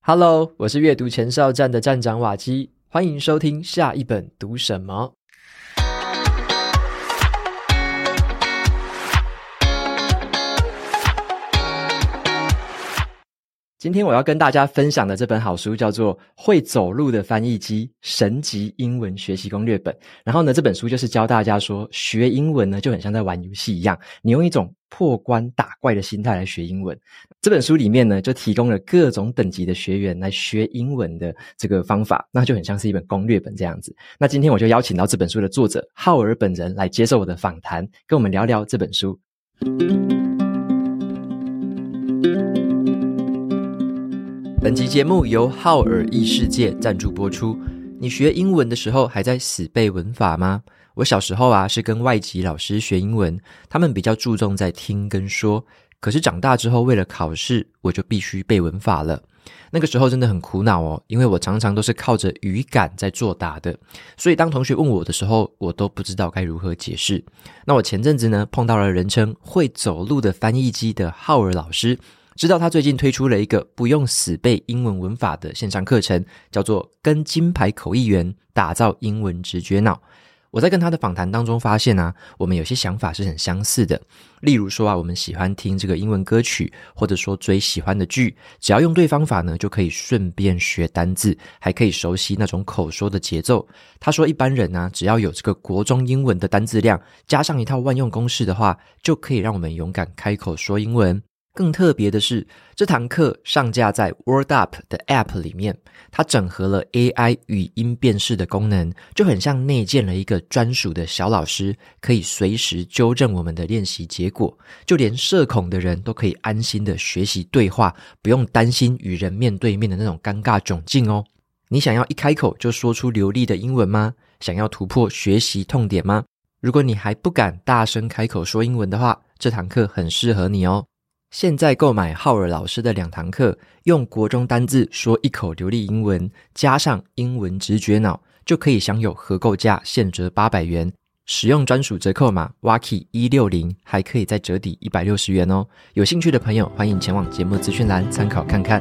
Hello， 我是阅读前哨站的站长瓦基，欢迎收听下一本读什么。今天我要跟大家分享的这本好书叫做《会走路的翻译机：神级英文学习攻略本》。然后呢，这本书就是教大家说，学英文呢就很像在玩游戏一样，你用一种破关打怪的心态来学英文。这本书里面呢，就提供了各种等级的学员来学英文的这个方法，那就很像是一本攻略本这样子。那今天我就邀请到这本书的作者浩尔本人来接受我的访谈，跟我们聊聊这本书。本集节目由浩尔异世界赞助播出。你学英文的时候还在死背文法吗？我小时候是跟外籍老师学英文，他们比较注重在听跟说，可是长大之后为了考试，我就必须背文法了。那个时候真的很苦恼因为我常常都是靠着语感在作答的，所以当同学问我的时候，我都不知道该如何解释。那我前阵子呢，碰到了人称会走路的翻译机的浩尔老师，知道他最近推出了一个不用死背英文文法的线上课程，叫做跟金牌口译员打造英文直觉脑。我在跟他的访谈当中发现我们有些想法是很相似的。例如说我们喜欢听这个英文歌曲，或者说追喜欢的剧，只要用对方法呢，就可以顺便学单字，还可以熟悉那种口说的节奏。他说一般人只要有这个国中英文的单字量，加上一套万用公式的话，就可以让我们勇敢开口说英文。更特别的是，这堂课上架在 WordUp 的 App 里面，它整合了 AI 语音辨识的功能，就很像内建了一个专属的小老师，可以随时纠正我们的练习结果，就连社恐的人都可以安心的学习对话，不用担心与人面对面的那种尴尬窘境哦。你想要一开口就说出流利的英文吗？想要突破学习痛点吗？如果你还不敢大声开口说英文的话，这堂课很适合你哦。现在购买浩尔老师的2堂课，用国中单字说一口流利英文，加上英文直觉脑，就可以享有合购价现折800元，使用专属折扣码 WAKI160 还可以再折抵160元哦。有兴趣的朋友欢迎前往节目资讯栏参考看看。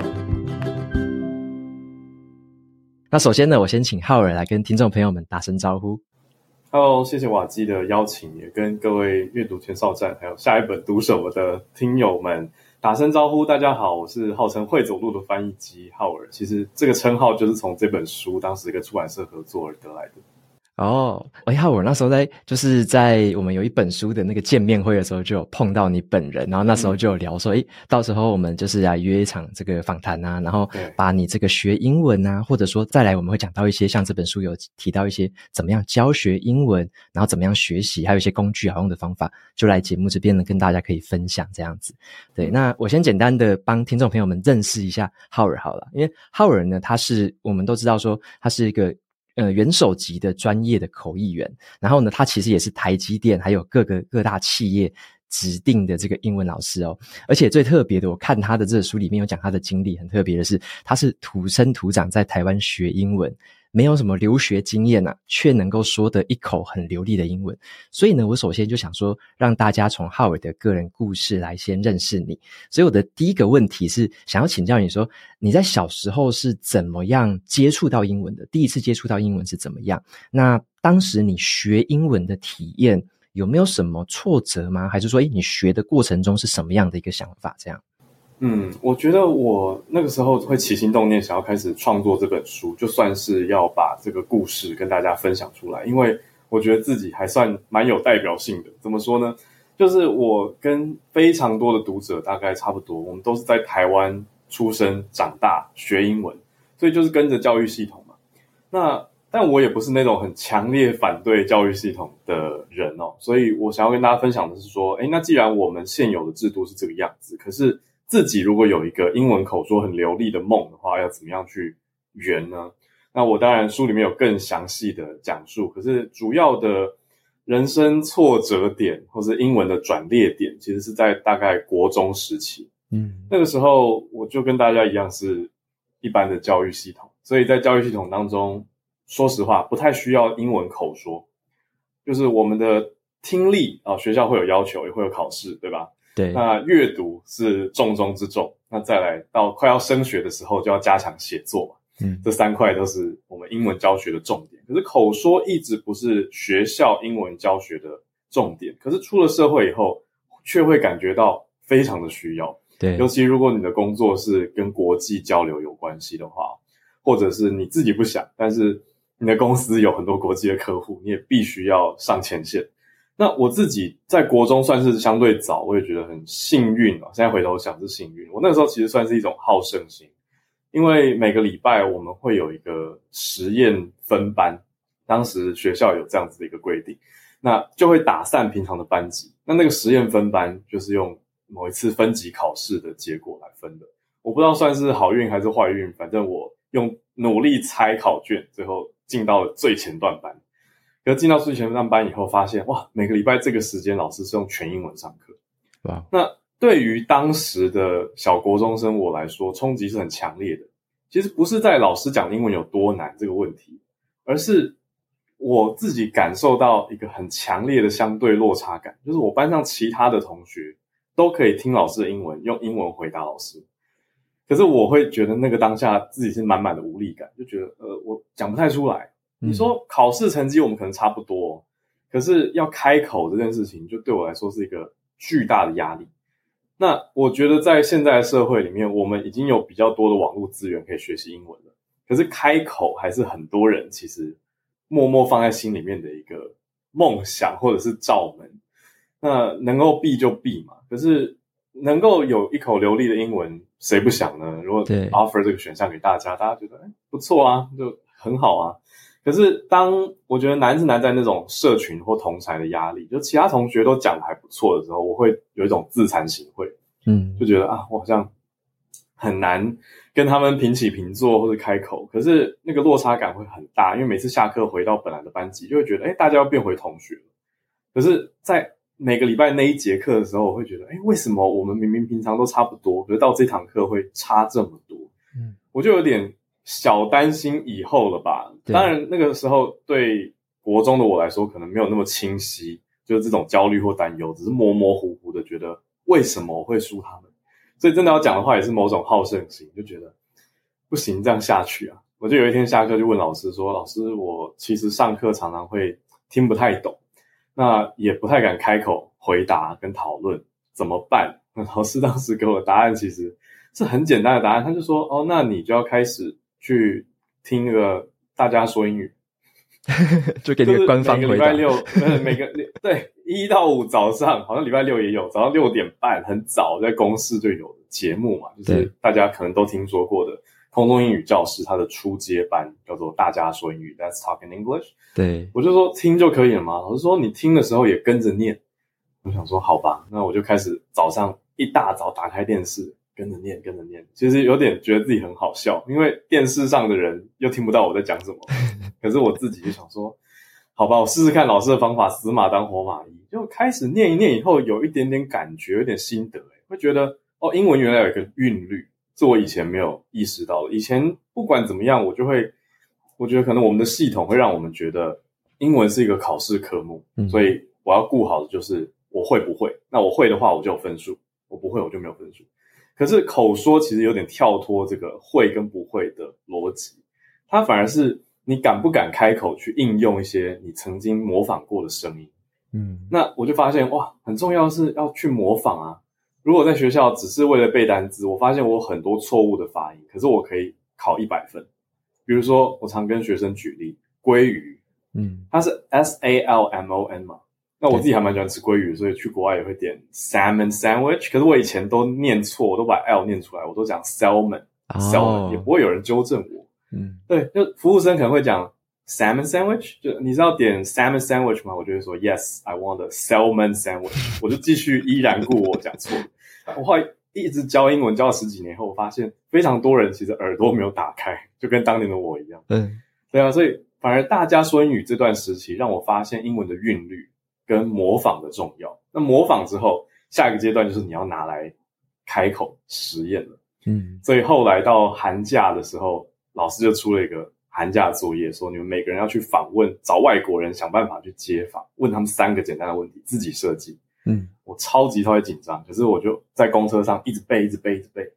那首先呢，我先请浩尔来跟听众朋友们打声招呼。 Hello， 谢谢瓦基的邀请，也跟各位阅读前哨站还有下一本读什么的听友们打声招呼。大家好，我是号称会走路的翻译机浩尔。其实这个称号就是从这本书当时跟出版社合作而得来的。 浩尔那时候就是在我们有一本书的那个见面会的时候就有碰到你本人，然后那时候就有聊说到时候我们就是来约一场这个访谈然后把你这个学英文或者说再来我们会讲到一些像这本书有提到一些怎么样教学英文，然后怎么样学习，还有一些工具好用的方法，就来节目这边呢跟大家可以分享这样子。对，那我先简单的帮听众朋友们认识一下浩尔好了，因为浩尔呢我们都知道说他是一个元首级的专业的口译员，然后呢他其实也是台积电还有各大企业指定的这个英文老师而且最特别的，我看他的这个书里面有讲他的经历，很特别的是他是土生土长在台湾学英文，没有什么留学经验却能够说得一口很流利的英文。所以呢，我首先就想说让大家从浩尔的个人故事来先认识你。所以我的第一个问题是想要请教你说，你在小时候是怎么样接触到英文的？第一次接触到英文是怎么样？那当时你学英文的体验有没有什么挫折吗？还是说你学的过程中是什么样的一个想法这样？ 我觉得我那个时候会起心动念想要开始创作这本书，就算是要把这个故事跟大家分享出来，因为我觉得自己还算蛮有代表性的。怎么说呢？就是我跟非常多的读者大概差不多，我们都是在台湾出生长大学英文，所以就是跟着教育系统嘛。但我也不是那种很强烈反对教育系统的人所以我想要跟大家分享的是说，那既然我们现有的制度是这个样子，可是自己如果有一个英文口说很流利的梦的话，要怎么样去圆呢？那我当然书里面有更详细的讲述，可是主要的人生挫折点或是英文的转捩点，其实是在大概国中时期。那个时候我就跟大家一样是一般的教育系统，所以在教育系统当中，说实话不太需要英文口说，就是我们的听力学校会有要求，也会有考试，对吧？ 对。 那阅读是重中之重， 那再来到快要升学的时候就要加强写作嘛。这3块都是我们英文教学的重点。可是口说一直不是学校英文教学的重点，可是出了社会以后却会感觉到非常的需要。 对， 尤其如果你的工作是跟国际交流有关系的话，或者是你自己不想，但是你的公司有很多国际的客户，你也必须要上前线。那我自己在国中算是相对早，我也觉得很幸运现在回头想是幸运。我那个时候其实算是一种好胜心，因为每个礼拜我们会有一个实验分班，当时学校有这样子的一个规定，那就会打散平常的班级。那个实验分班就是用某一次分级考试的结果来分的。我不知道算是好运还是坏运，反正我用努力猜考卷，最后进到了最前段班。可是进到最前段班以后发现，哇，每个礼拜这个时间老师是用全英文上课。 哇， 那对于当时的小国中生我来说，冲击是很强烈的。其实不是在老师讲英文有多难这个问题，而是我自己感受到一个很强烈的相对落差感，就是我班上其他的同学都可以听老师的英文，用英文回答老师，可是我会觉得那个当下自己是满满的无力感，就觉得我讲不太出来。你说考试成绩我们可能差不多，可是要开口这件事情就对我来说是一个巨大的压力。那我觉得在现在的社会里面，我们已经有比较多的网络资源可以学习英文了，可是开口还是很多人其实默默放在心里面的一个梦想或者是罩门。那能够避就避嘛，可是能够有一口流利的英文谁不想呢？如果 offer 这个选项给大家，大家觉得不错啊，就很好啊。可是当我觉得难是难在那种社群或同侪的压力，就其他同学都讲得还不错的时候，我会有一种自惭形秽，就觉得我好像很难跟他们平起平坐或者开口，可是那个落差感会很大，因为每次下课回到本来的班级，就会觉得大家要变回同学了。可是在每个礼拜那一节课的时候，我会觉得为什么我们明明平常都差不多，可是到这堂课会差这么多？我就有点小担心以后了吧。当然那个时候对国中的我来说可能没有那么清晰，就是这种焦虑或担忧，只是模模糊糊的觉得为什么我会输他们。所以真的要讲的话也是某种好胜心，就觉得不行这样下去啊。我就有一天下课就问老师说，老师我其实上课常常会听不太懂，那也不太敢开口回答跟讨论，怎么办？那老师当时给我的答案其实是很简单的答案，他就说那你就要开始去听那个大家说英语就给你个官方回答。 每个礼拜六每个对1到5早上，好像礼拜六也有，早上6点半很早在公视就有节目嘛，就是大家可能都听说过的空中英语教室，它的初阶班叫做大家说英语 Let's Talk in English。 对，我就说听就可以了吗？老师说你听的时候也跟着念。我想说好吧，那我就开始早上一大早打开电视跟着念，其实有点觉得自己很好笑，因为电视上的人又听不到我在讲什么可是我自己就想说好吧，我试试看老师的方法，死马当活马医，就开始念一念以后有一点点感觉，有点心得会觉得英文原来有一个韵律，是我以前没有意识到的。以前不管怎么样，我觉得可能我们的系统会让我们觉得英文是一个考试科目，所以我要顾好的就是我会不会，那我会的话我就有分数，我不会我就没有分数。可是口说其实有点跳脱这个会跟不会的逻辑，它反而是你敢不敢开口去应用一些你曾经模仿过的声音。那我就发现哇，很重要的是要去模仿啊。如果在学校只是为了背单字，我发现我有很多错误的发音，可是我可以考100分。比如说我常跟学生举例鲑鱼，它是 SALMON 嘛，那我自己还蛮喜欢吃鲑鱼，所以去国外也会点 salmon sandwich， 可是我以前都念错，我都把 L 念出来，我都讲 salmon， 也不会有人纠正我。对，就服务生可能会讲 salmon sandwich， 就你知道点 salmon sandwich 吗？我就会说 yes I want a salmon sandwich 我就继续依然故我讲错。我后来一直教英文教了10几年后，我发现非常多人其实耳朵没有打开，就跟当年的我一样。对啊，所以反而大家说英语这段时期让我发现英文的韵律跟模仿的重要。那模仿之后，下一个阶段就是你要拿来开口实验了。所以后来到寒假的时候，老师就出了一个寒假作业，说你们每个人要去访问，找外国人想办法去接访，问他们3个简单的问题，自己设计。我超级紧张，可是我就在公车上一直背，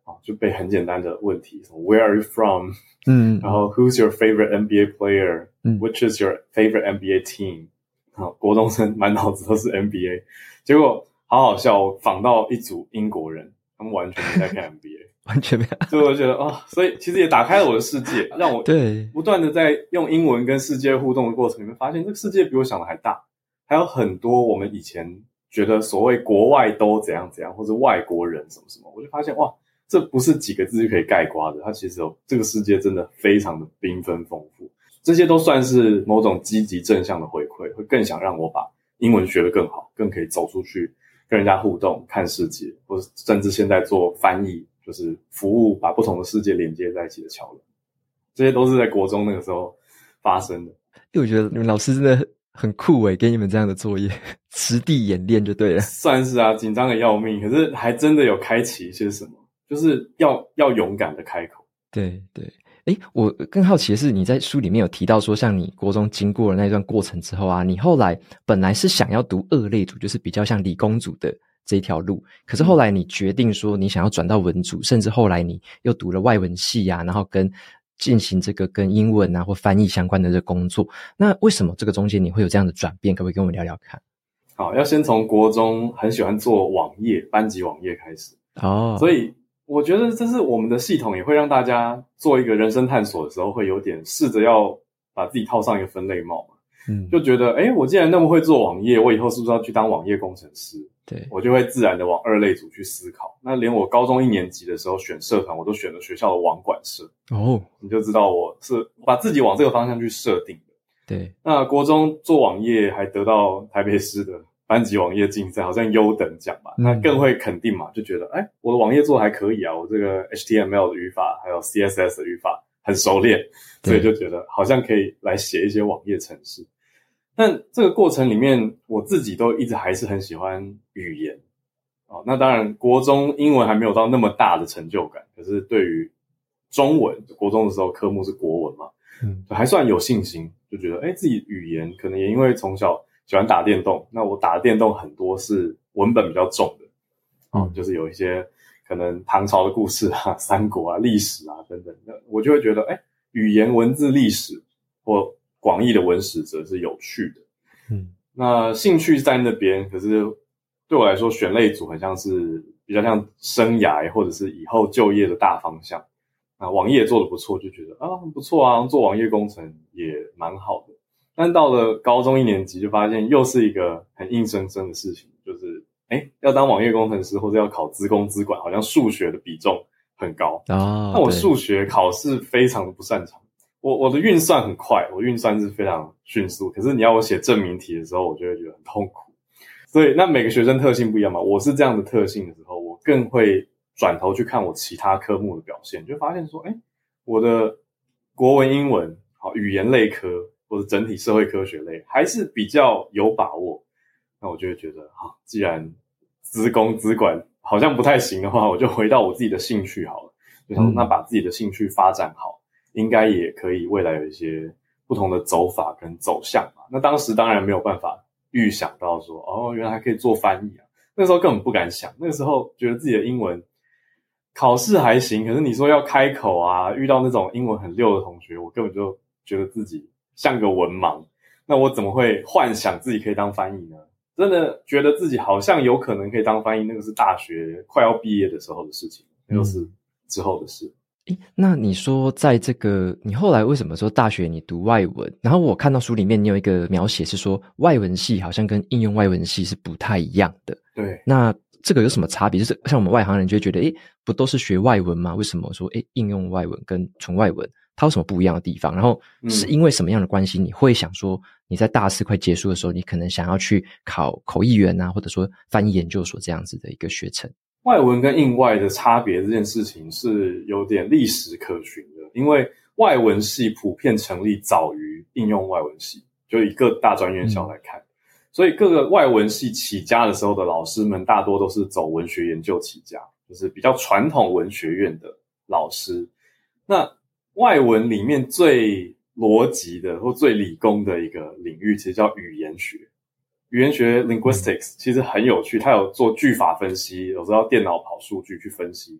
就背很简单的问题，什么 Where are you from？ 然后 Who's your favorite NBA player？Which is your favorite NBA team？ 国中生满脑子都是 NBA， 结果好笑，我访到一组英国人，他们完全没在看 NBA， 完全没有， 所以我觉得所以其实也打开了我的世界，让我不断的在用英文跟世界互动的过程里面，发现这个世界比我想的还大，还有很多我们以前觉得所谓国外都怎样怎样，或者外国人什么什么，我就发现哇，这不是几个字就可以概括的，它其实这个世界真的非常的缤纷丰富，这些都算是某种积极正向的回馈，会更想让我把英文学得更好，更可以走出去跟人家互动，看世界，或者甚至现在做翻译，就是服务把不同的世界连接在一起的桥梁，这些都是在国中那个时候发生的。 因为我觉得你们老师真的很酷诶，给你们这样的作业，实地演练就对了。 算是啊，紧张的要命，可是还真的有开启一些什么，就是要勇敢的开口。 对对。我更好奇的是，你在书里面有提到说，像你国中经过了那段过程之后啊，你后来本来是想要读二类组，就是比较像理工组的这一条路，可是后来你决定说你想要转到文组，甚至后来你又读了外文系啊，然后进行这个跟英文啊或翻译相关的这个工作。那为什么这个中间你会有这样的转变？可不可以跟我们聊聊看？ 好，要先从国中很喜欢做网页，班级网页开始。所以我觉得这是我们的系统也会让大家做一个人生探索的时候，会有点试着要把自己套上一个分类帽嘛。就觉得我既然那么会做网页，我以后是不是要去当网页工程师？ 对， 我就会自然的往二类组去思考。那连我高中1年级的时候选社团，我都选了学校的网管社。你就知道我是把自己往这个方向去设定的。 对， 那国中做网页还得到台北市的班级网页竞赛，好像优等奖吧，那更会肯定嘛，就觉得我的网页做得还可以啊，我这个 HTML 的语法还有 CSS 的语法很熟练，所以就觉得好像可以来写一些网页程式。但这个过程里面，我自己都一直还是很喜欢语言那当然国中英文还没有到那么大的成就感，可是对于中文，国中的时候科目是国文嘛，还算有信心，就觉得自己语言可能也因为从小喜欢打电动，那我打的电动很多是文本比较重的就是有一些可能唐朝的故事啊、三国啊、历史啊等等的，我就会觉得语言文字历史或广义的文史哲是有趣的。那兴趣在那边，可是对我来说选类组很像是比较像生涯或者是以后就业的大方向。那网页做得不错，就觉得很不错啊，做网页工程也蛮好的。但到了高中1年级就发现又是一个很硬生生的事情，就是要当网页工程师或者要考资工资管，好像数学的比重很高那我数学考试非常的不擅长，我的运算很快，我运算是非常迅速，可是你要我写证明题的时候，我就会觉得很痛苦。所以那每个学生特性不一样嘛，我是这样的特性的时候，我更会转头去看我其他科目的表现，就发现说我的国文英文语言类科或者整体社会科学类还是比较有把握，那我就会觉得既然资工资管好像不太行的话，我就回到我自己的兴趣好了，就想那把自己的兴趣发展好，应该也可以未来有一些不同的走法跟走向嘛。那当时当然没有办法预想到说原来还可以做翻译啊，那时候根本不敢想，那个时候觉得自己的英文考试还行，可是你说要开口啊，遇到那种英文很溜的同学，我根本就觉得自己像个文盲，那我怎么会幻想自己可以当翻译呢？真的觉得自己好像有可能可以当翻译，那个是大学快要毕业的时候的事情，那就是之后的事。 那你说在这个你后来为什么说大学你读外文，然后我看到书里面你有一个描写是说外文系好像跟应用外文系是不太一样的， 对， 那这个有什么差别？就是像我们外行人就会觉得不都是学外文吗？为什么说应用外文跟纯外文它有什么不一样的地方？然后是因为什么样的关系你会想说你在大四快结束的时候你可能想要去考口译员啊，或者说翻译研究所这样子的一个学程？ 外文跟应外的差别这件事情是有点历史可循的，因为外文系普遍成立早于应用外文系，就以各大专院校来看，所以各个外文系起家的时候的老师们大多都是走文学研究起家，就是比较传统文学院的老师。那外文里面最逻辑的或最理工的一个领域其实叫语言学。语言学 linguistics 其实很有趣，它有做句法分析，有时候要电脑跑数据去分析。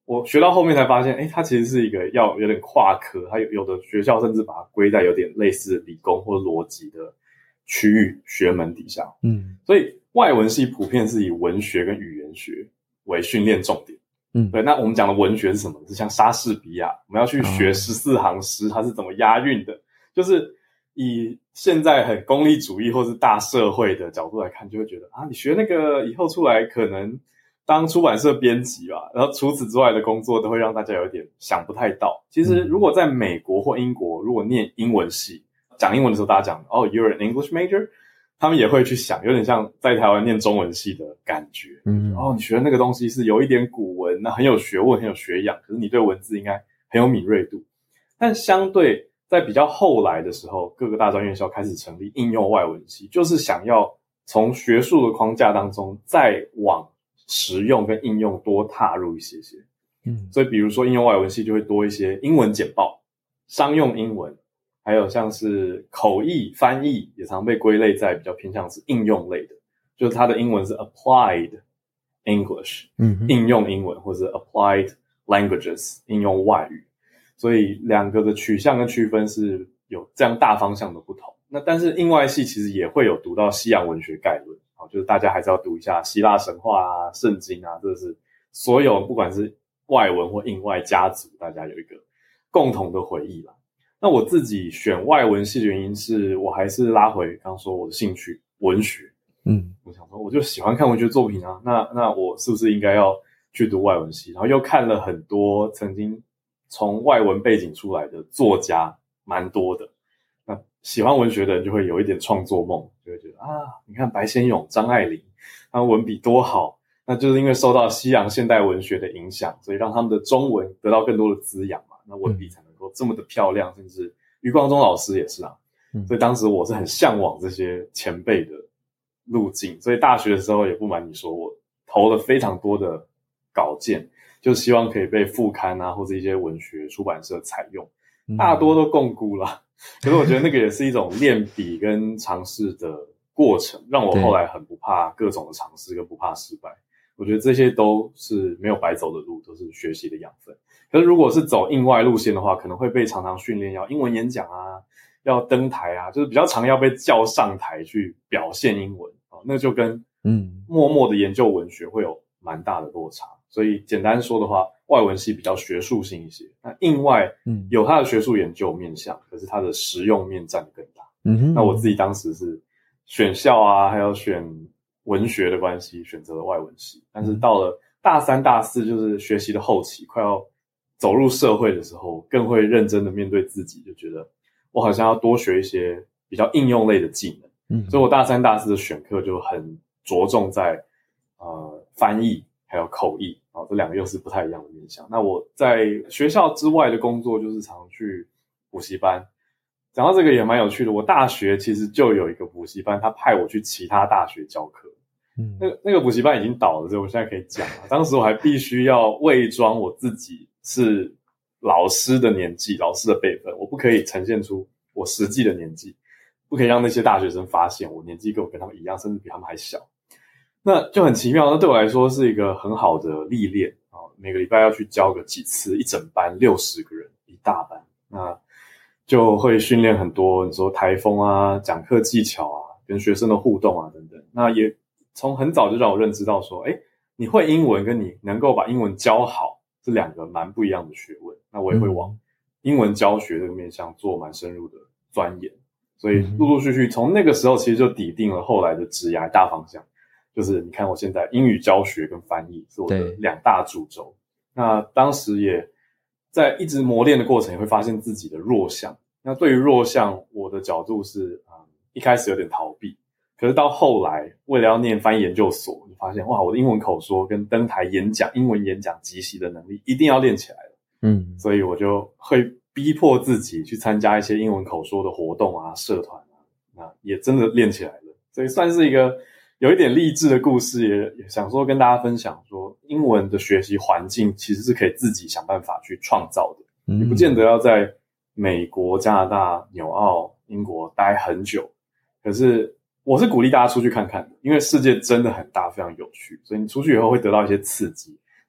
我学到后面才发现，它其实是一个要有点跨科，它有的学校甚至把它归在有点类似理工或逻辑的区域学门底下。所以外文系普遍是以文学跟语言学为训练重点。对，那我们讲的文学是什么？是像莎士比亚，我们要去学14行诗，它是怎么押韵的，就是以现在很功利主义或是大社会的角度来看，就会觉得你学那个以后出来可能当出版社编辑吧，然后除此之外的工作都会让大家有点想不太到。其实如果在美国或英国，如果念英文系，讲英文的时候大家讲you're an English major， 他们也会去想，有点像在台湾念中文系的感觉。你学的那个东西是有一点古文，那很有学问，很有学养，可是你对文字应该很有敏锐度。但相对在比较后来的时候，各个大专院校开始成立应用外文系，就是想要从学术的框架当中再往实用跟应用多踏入一些。所以比如说应用外文系就会多一些英文简报、商用英文，还有像是口译、翻译也常被归类在比较偏向是应用类的，就是它的英文是 applied English，应用英文，或者 applied languages， 应用外语。所以两个的取向跟区分是有这样大方向的不同。那但是应外系其实也会有读到西洋文学概论，就是大家还是要读一下希腊神话啊、圣经啊，这是所有不管是外文或应外家族，大家有一个共同的回忆啦。那我自己选外文系的原因是我还是拉回刚刚说我的兴趣文学。我想说我就喜欢看文学作品啊，那我是不是应该要去读外文系？然后又看了很多曾经从外文背景出来的作家，蛮多的。那喜欢文学的人就会有一点创作梦，就会觉得你看白先勇、张爱玲，他们文笔多好，那就是因为受到西洋现代文学的影响，所以让他们的中文得到更多的滋养嘛，那文笔才能够这么的漂亮。甚至余光中老师也是所以当时我是很向往这些前辈的路径，所以大学的时候也不瞒你说，我投了非常多的稿件，就希望可以被副刊啊或者一些文学出版社采用，大多都共估啦。可是我觉得那个也是一种练笔跟尝试的过程，让我后来很不怕各种的尝试跟不怕失败。我觉得这些都是没有白走的路，都是学习的养分。可是如果是走应外路线的话，可能会被常常训练要英文演讲啊，要登台啊，就是比较常要被叫上台去表现英文那就跟默默的研究文学会有蛮大的落差。所以简单说的话，外文系比较学术性一些，那应外有它的学术研究面向，可是它的实用面占得更大。那我自己当时是选校啊，还有选文学的关系，选择了外文系。但是到了大3、大4，就是学习的后期，快要走入社会的时候，更会认真的面对自己，就觉得我好像要多学一些比较应用类的技能。所以我大3、大4的选课就很着重在翻译还有口译这两个又是不太一样的面向。那我在学校之外的工作就是常去补习班。讲到这个也蛮有趣的，我大学其实就有一个补习班，他派我去其他大学教课。那个补习班已经倒了，所以我现在可以讲了。当时我还必须要伪装我自己是老师的年纪、老师的辈分，我不可以呈现出我实际的年纪，不可以让那些大学生发现我年纪跟他们一样，甚至比他们还小。那就很奇妙，那对我来说是一个很好的历练每个礼拜要去教个几次，一整班60个人，一大班，那就会训练很多你说台风啊、讲课技巧啊、跟学生的互动啊等等。那也从很早就让我认知到说，你会英文跟你能够把英文教好是两个蛮不一样的学问。那我也会往英文教学这个面向做蛮深入的钻研，所以陆陆续续从那个时候其实就底定了后来的职涯大方向。就是你看我现在英语教学跟翻译是我的两大主轴。那当时也在一直磨练的过程，也会发现自己的弱项。那对于弱项，我的角度是一开始有点逃避，可是到后来为了要念翻译研究所，就发现我的英文口说跟登台演讲、英文演讲即席的能力一定要练起来了。所以我就会逼迫自己去参加一些英文口说的活动啊、社团啊，那也真的练起来了。所以算是一个有一点励志的故事，也想说跟大家分享说，英文的学习环境其实是可以自己想办法去创造的。你不见得要在美国、加拿大、纽澳、英国待很久，可是我是鼓励大家出去看看的，因为世界真的很大，非常有趣，所以你出去以后会得到一些刺激。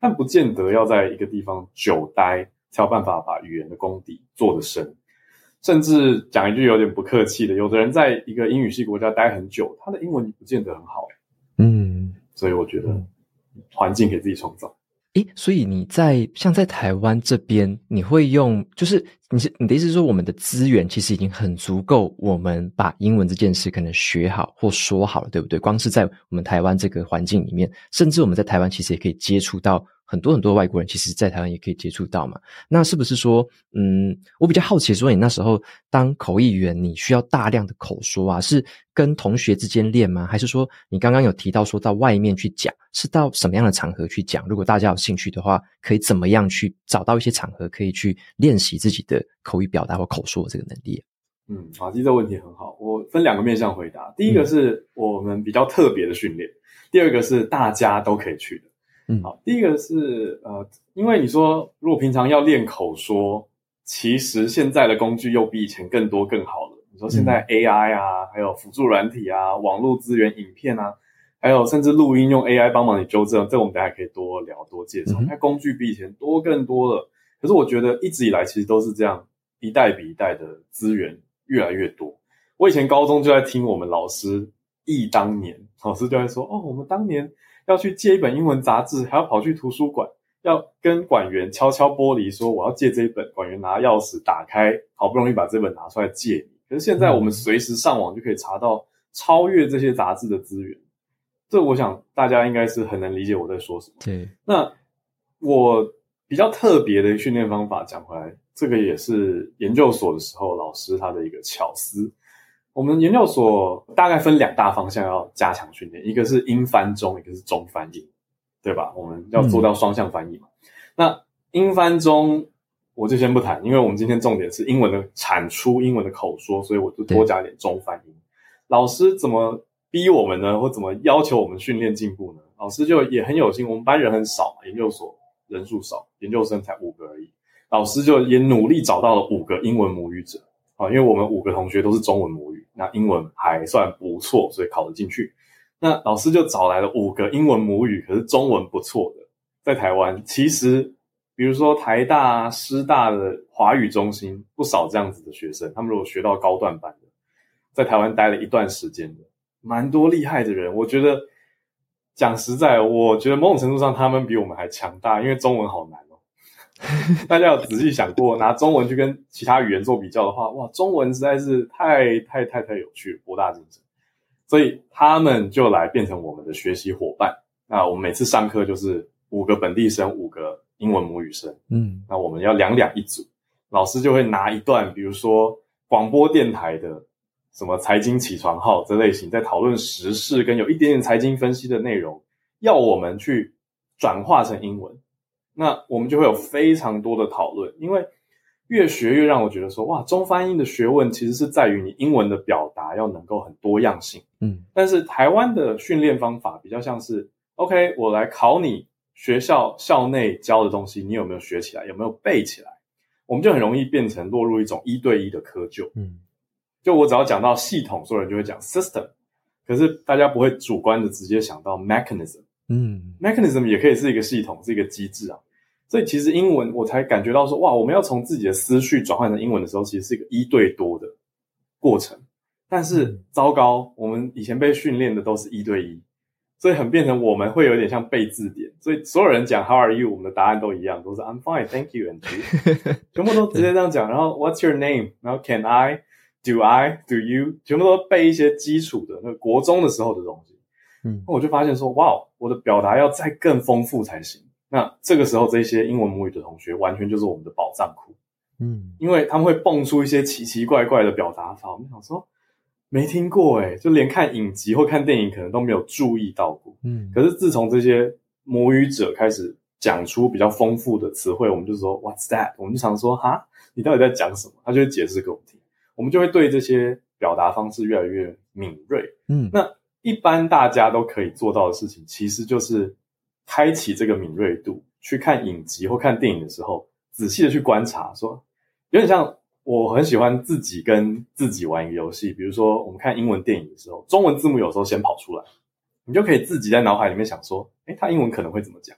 但不见得要在一个地方久待才有办法把语言的功底做得深。甚至讲一句有点不客气的，有的人在一个英语系国家待很久，他的英文不见得很好。所以我觉得环境给自己创造。 所以你像在台湾这边，你会用就是你的意思是说，我们的资源其实已经很足够，我们把英文这件事可能学好或说好了，对不对？光是在我们台湾这个环境里面，甚至我们在台湾其实也可以接触到很多很多外国人，其实在台湾也可以接触到嘛。那是不是说我比较好奇说，你那时候当口译员，你需要大量的口说啊，是跟同学之间练吗？还是说你刚刚有提到说到外面去讲，是到什么样的场合去讲？如果大家有兴趣的话，可以怎么样去找到一些场合可以去练习自己的口语表达或口说的这个能力？ 好，其实这个问题很好，我分两个面向回答。第一个是我们比较特别的训练，第二个是大家都可以去的。好，第一个是因为你说如果平常要练口说，其实现在的工具又比以前更多更好了。你说现在 AI 啊，还有辅助软体啊，网络资源、影片啊，还有甚至录音用 AI 帮忙你纠正，这我们等一下可以多聊多介绍。那工具比以前多更多了。可是我觉得一直以来其实都是这样，一代比一代的资源越来越多。我以前高中就在听我们老师忆当年，老师就在说我们当年要去借一本英文杂志，还要跑去图书馆，要跟馆员敲敲玻璃说我要借这一本，馆员拿钥匙打开，好不容易把这本拿出来借你。可是现在我们随时上网就可以查到超越这些杂志的资源，这我想大家应该是很能理解我在说什么。 对， 那我比较特别的训练方法讲回来，这个也是研究所的时候老师他的一个巧思。我们研究所大概分两大方向要加强训练，一个是英翻中，一个是中翻英，对吧？我们要做到双向翻译嘛。那英翻中我就先不谈，因为我们今天重点是英文的产出，英文的口说，所以我就多加一点中翻英。老师怎么逼我们呢？或怎么要求我们训练进步呢？老师就也很有心，我们班人很少嘛，研究所人数少，研究生才5个而已。老师就也努力找到了5个英文母语者。因为我们5个同学都是中文母语，那英文还算不错，所以考得进去。那老师就找来了5个英文母语可是中文不错的，在台湾其实比如说台大、师大的华语中心不少这样子的学生，他们如果学到高段班的，在台湾待了一段时间的，蛮多厉害的人。我觉得讲实在，我觉得某种程度上他们比我们还强大，因为中文好难大家有仔细想过拿中文去跟其他语言做比较的话，哇，中文实在是太有趣了，博大精深。所以他们就来变成我们的学习伙伴。那我们每次上课就是5个本地生，5个英文母语生。那我们要两两一组，老师就会拿一段比如说广播电台的什么财经起床号这类型，在讨论时事跟有一点点财经分析的内容，要我们去转化成英文。那我们就会有非常多的讨论，因为越学越让我觉得说，哇，中翻英的学问其实是在于你英文的表达要能够很多样性。但是台湾的训练方法比较像是 OK， 我来考你学校校内教的东西，你有没有学起来，有没有背起来。我们就很容易变成落入一种1对1的窠臼。就我只要讲到系统，所有人就会讲 system， 可是大家不会主观的直接想到 mechanism。mechanism 也可以是一个系统，是一个机制啊。所以其实英文我才感觉到说，哇，我们要从自己的思绪转换成英文的时候，其实是一个1对多的过程。但是糟糕，我们以前被训练的都是1对1，所以很变成我们会有点像背字典。所以所有人讲 How are you， 我们的答案都一样，都是 I'm fine, thank you and you， 全部都直接这样讲。然后 What's your name， 然后 Can I， Do I， Do you， 全部都背一些基础的那个国中的时候的东西。我就发现说，哇，我的表达要再更丰富才行。那这个时候这些英文母语的同学完全就是我们的宝藏库。因为他们会蹦出一些奇奇怪怪的表达法，我们想说没听过就连看影集或看电影可能都没有注意到过。可是自从这些母语者开始讲出比较丰富的词汇，我们就说 What's that， 我们就想说哈，你到底在讲什么？他就会解释给我们听，我们就会对这些表达方式越来越敏锐。那一般大家都可以做到的事情，其实就是开启这个敏锐度，去看影集或看电影的时候，仔细的去观察，说有点像我很喜欢自己跟自己玩一个游戏，比如说我们看英文电影的时候，中文字幕有时候先跑出来，你就可以自己在脑海里面想说，他英文可能会怎么讲，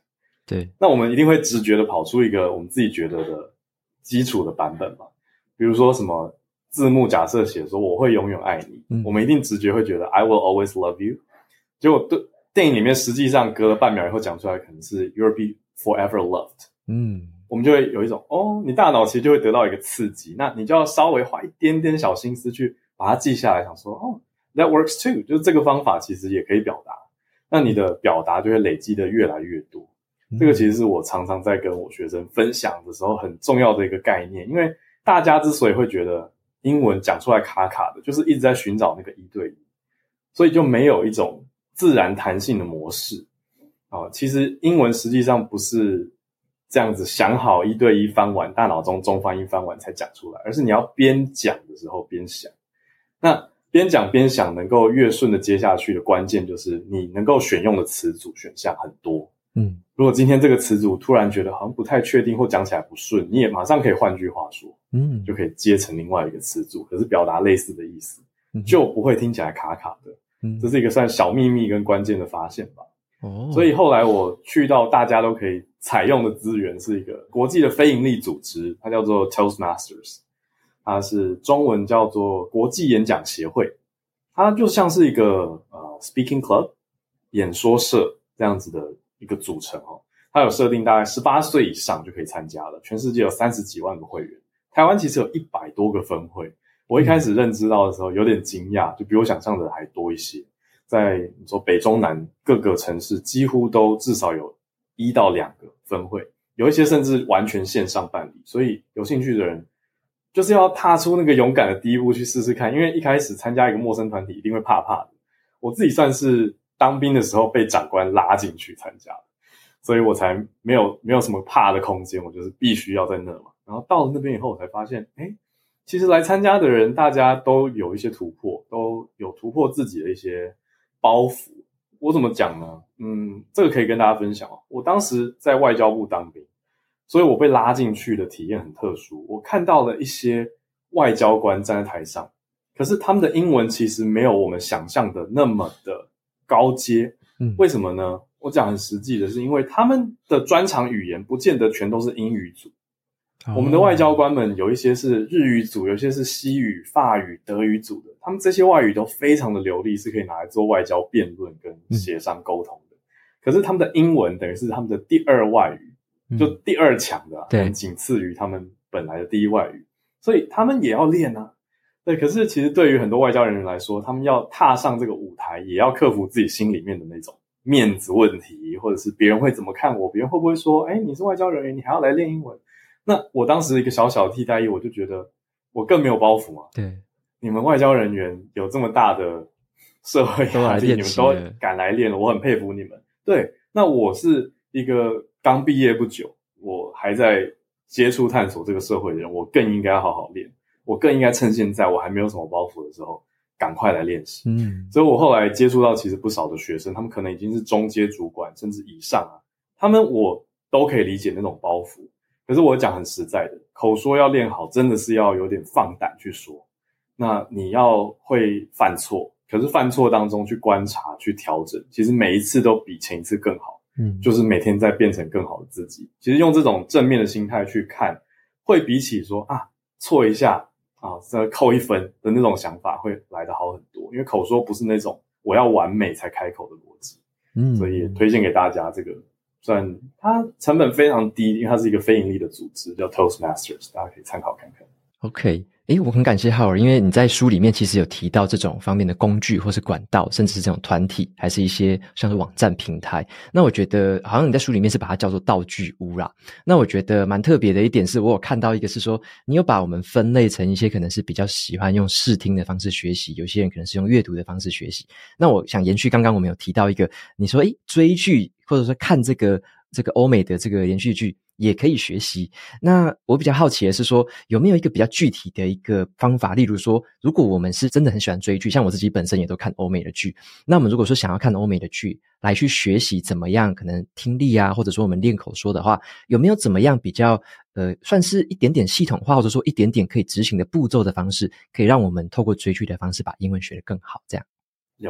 对， 那我们一定会直觉的跑出一个我们自己觉得的基础的版本嘛。比如说什么字幕假设写说我会永远爱你，我们一定直觉会觉得 I will always love you。结果对电影里面实际上隔了半秒以后讲出来可能是 You'll be forever loved。我们就会有一种你大脑其实就会得到一个刺激，那你就要稍微花一点点小心思去把它记下来，想说that works too， 就是这个方法其实也可以表达。那你的表达就会累积的越来越多。这个其实是我常常在跟我学生分享的时候很重要的一个概念，因为大家之所以会觉得英文讲出来卡卡的，就是一直在寻找那个一对一，所以就没有一种自然弹性的模式。其实英文实际上不是这样子想好一对一翻完，大脑中中翻英翻完才讲出来，而是你要边讲的时候边想。那边讲边想能够越顺的接下去的关键就是你能够选用的词组选项很多。如果今天这个词组突然觉得好像不太确定或讲起来不顺，你也马上可以换句话说，就可以接成另外一个词组，可是表达类似的意思，就不会听起来卡卡的。这是一个算小秘密跟关键的发现吧。所以后来我去到大家都可以采用的资源是一个国际的非营利组织，它叫做 Toastmasters， 它是中文叫做国际演讲协会，它就像是一个speaking club 演说社这样子的一个组成它有设定大概18岁以上就可以参加了，全世界有30几万个会员，台湾其实有100多个分会。我一开始认知到的时候有点惊讶，就比我想象的还多一些。在你说北中南各个城市几乎都至少有1到2个分会，有一些甚至完全线上办理，所以有兴趣的人就是要踏出那个勇敢的第一步去试试看，因为一开始参加一个陌生团体一定会怕怕的。我自己算是当兵的时候被长官拉进去参加的，所以我才没有什么怕的空间，我就是必须要在那嘛。然后到了那边以后我才发现其实来参加的人大家都有一些突破，都有突破自己的一些包袱。我怎么讲呢？这个可以跟大家分享我当时在外交部当兵，所以我被拉进去的体验很特殊。我看到了一些外交官站在台上，可是他们的英文其实没有我们想象的那么的高阶。为什么呢？我讲很实际的是因为他们的专长语言不见得全都是英语组。我们的外交官们有一些是日语组，有一些是西语、法语、德语组的，他们这些外语都非常的流利，是可以拿来做外交辩论跟协商沟通的。可是他们的英文等于是他们的第二外语，就第二强的对，仅次于他们本来的第一外语，所以他们也要练啊。对，可是其实对于很多外交人员来说，他们要踏上这个舞台，也要克服自己心里面的那种面子问题，或者是别人会怎么看我，别人会不会说你是外交人员，你还要来练英文。那我当时一个小小的替代役，我就觉得我更没有包袱嘛。 对， 你们外交人员有这么大的社会压力，你们都敢来练了，我很佩服你们。对，那我是一个刚毕业不久，我还在接触探索这个社会的人，我更应该好好练，我更应该趁现在我还没有什么包袱的时候赶快来练习。所以我后来接触到其实不少的学生，他们可能已经是中阶主管甚至以上他们我都可以理解那种包袱。可是我讲很实在的，口说要练好，真的是要有点放胆去说。那你要会犯错，可是犯错当中去观察、去调整，其实每一次都比前一次更好。就是每天在变成更好的自己。其实用这种正面的心态去看，会比起说错一下再扣1分的那种想法会来得好很多。因为口说不是那种我要完美才开口的逻辑。所以也推荐给大家这个。虽然它成本非常低，因为它是一个非盈利的组织，叫 Toastmasters， 大家可以参考看看。 OK， 我很感谢浩尔，因为你在书里面其实有提到这种方面的工具或是管道，甚至是这种团体，还是一些像是网站平台。那我觉得好像你在书里面是把它叫做道具屋啦。那我觉得蛮特别的一点是，我有看到一个是说，你有把我们分类成一些可能是比较喜欢用视听的方式学习，有些人可能是用阅读的方式学习。那我想延续刚刚我们有提到一个，你说追剧或者说看这个欧美的这个连续剧也可以学习。那我比较好奇的是说，有没有一个比较具体的一个方法，例如说如果我们是真的很喜欢追剧，像我自己本身也都看欧美的剧，那我们如果说想要看欧美的剧来去学习怎么样可能听力或者说我们练口说的话，有没有怎么样比较算是一点点系统化，或者说一点点可以执行的步骤的方式，可以让我们透过追剧的方式把英文学得更好这样？ 有，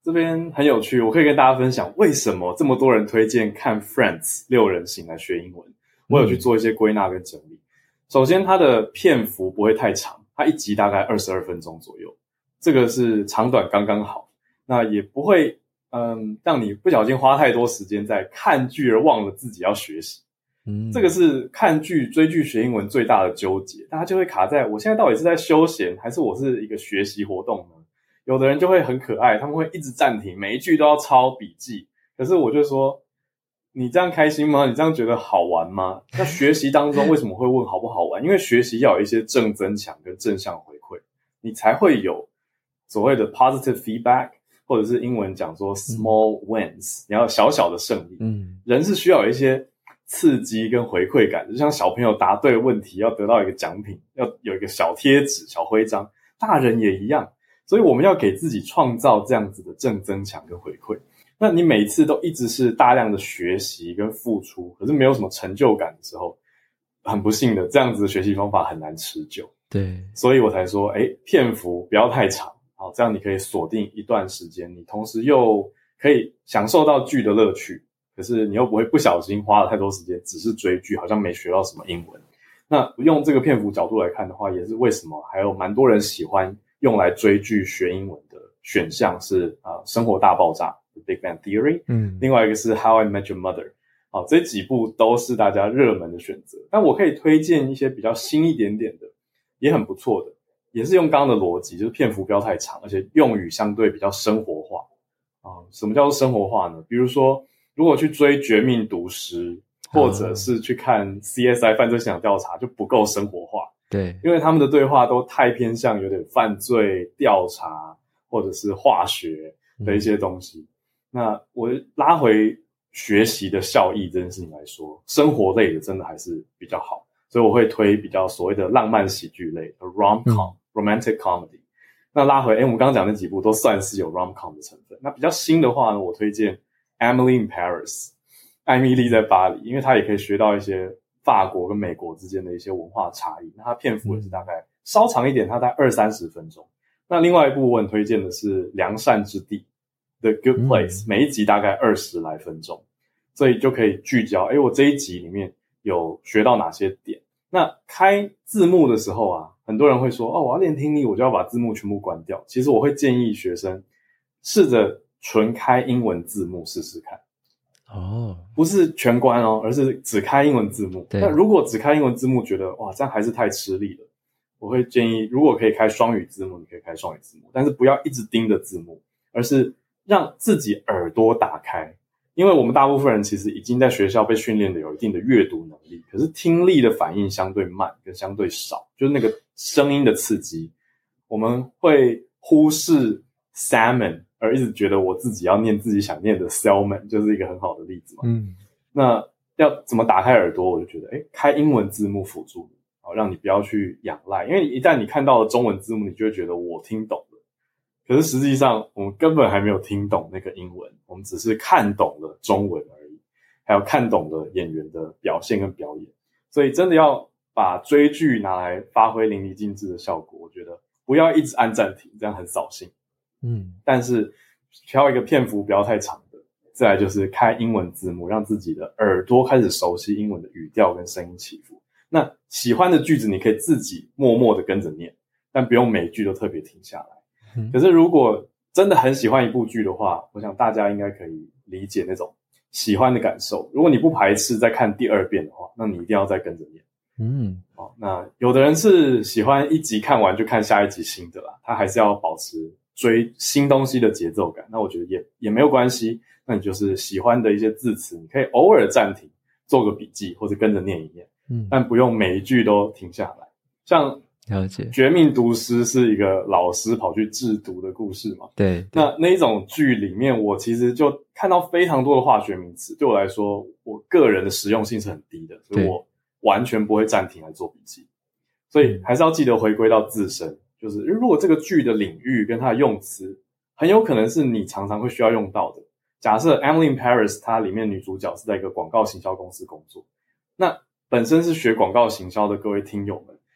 这边很有趣，我可以跟大家分享为什么这么多人推荐看 Friends 六人行来学英文。我有去做一些归纳跟整理。首先它的篇幅不会太长，它一集大概22分钟左右，这个是长短刚刚好，那也不会让你不小心花太多时间在看剧而忘了自己要学习。这个是看剧追剧学英文最大的纠结，大家就会卡在我现在到底是在休闲还是我是一个学习活动呢？有的人就会很可爱，他们会一直暂停，每一句都要抄笔记。可是我就说，你这样开心吗？你这样觉得好玩吗？那学习当中为什么会问好不好玩？因为学习要有一些正增强跟正向回馈，你才会有所谓的 positive feedback， 或者是英文讲说 small wins， 你要有小小的胜利。人是需要有一些刺激跟回馈感的，就像小朋友答对问题要得到一个奖品，要有一个小贴纸、小徽章，大人也一样。所以我们要给自己创造这样子的正增强跟回馈。那你每一次都一直是大量的学习跟付出，可是没有什么成就感的时候，很不幸的，这样子的学习方法很难持久。 对， 所以我才说，篇幅不要太长，好，这样你可以锁定一段时间，你同时又可以享受到剧的乐趣，可是你又不会不小心花了太多时间只是追剧，好像没学到什么英文。那用这个篇幅角度来看的话，也是为什么还有蛮多人喜欢用来追剧学英文的选项是生活大爆炸 The Big Bang Theory， 另外一个是 How I Met Your Mother。 好，这几部都是大家热门的选择，但我可以推荐一些比较新一点点的，也很不错的，也是用刚刚的逻辑，就是篇幅不要太长，而且用语相对比较生活化。什么叫做生活化呢？比如说如果去追绝命毒师，或者是去看 CSI 犯罪现场调查，就不够生活化。 对， 因为他们的对话都太偏向有点犯罪调查或者是化学的一些东西。那我拉回学习的效益这件事情来说，生活类的真的还是比较好，所以我会推比较所谓的浪漫喜剧类的 rom-com、romantic comedy。 那拉回我们刚刚讲那几部都算是有 rom-com 的成分。那比较新的话呢，我推荐 Emily in Paris， 艾蜜莉在巴黎，因为它也可以学到一些法国跟美国之间的一些文化差异。那它篇幅也是大概稍长一点，它大概20-30分钟。那另外一部我很推荐的是良善之地 The Good Place， 每一集大概20来分钟，所以就可以聚焦我这一集里面有学到哪些点。那开字幕的时候啊，很多人会说我要练听力，我就要把字幕全部关掉。其实我会建议学生试着纯开英文字幕试试看。不是全关而是只开英文字幕。那如果只开英文字幕觉得这样还是太吃力了，我会建议如果可以开双语字幕，你可以开双语字幕，但是不要一直盯着字幕，而是让自己耳朵打开。因为我们大部分人其实已经在学校被训练的有一定的阅读能力，可是听力的反应相对慢跟相对少，就是那个声音的刺激，我们会忽视 salmon，而一直觉得我自己要念自己想念的 salmon， 就是一个很好的例子嘛。那要怎么打开耳朵？我就觉得开英文字幕辅助你，让你不要去仰赖，因为一旦你看到了中文字幕，你就会觉得我听懂了，可是实际上我们根本还没有听懂那个英文，我们只是看懂了中文而已，还有看懂了演员的表现跟表演。所以真的要把追剧拿来发挥淋漓尽致的效果，我觉得不要一直按暂停，这样很扫兴。但是挑一个篇幅不要太长的，再来就是开英文字幕，让自己的耳朵开始熟悉英文的语调跟声音起伏。那喜欢的句子你可以自己默默的跟着念，但不用每句都特别停下来。可是如果真的很喜欢一部剧的话，我想大家应该可以理解那种喜欢的感受。如果你不排斥再看第2遍的话，那你一定要再跟着念。那有的人是喜欢一集看完就看下一集新的啦，他还是要保持追新东西的节奏感。那我觉得也没有关系，那你就是喜欢的一些字词，你可以偶尔暂停做个笔记，或者跟着念一念，但不用每一句都停下来。像了解绝命毒师是一个老师跑去制毒的故事嘛。 对， 那一种剧里面，我其实就看到非常多的化学名词，对我来说我个人的实用性是很低的，所以我完全不会暂停来做笔记。所以还是要记得回归到自身，就是如果这个剧的领域跟它的用词很有可能是你常常会需要用到的。假设 Emily in Paris 它里面女主角是在一个广告行销公司工作，那本身是学广告行销的各位听友们，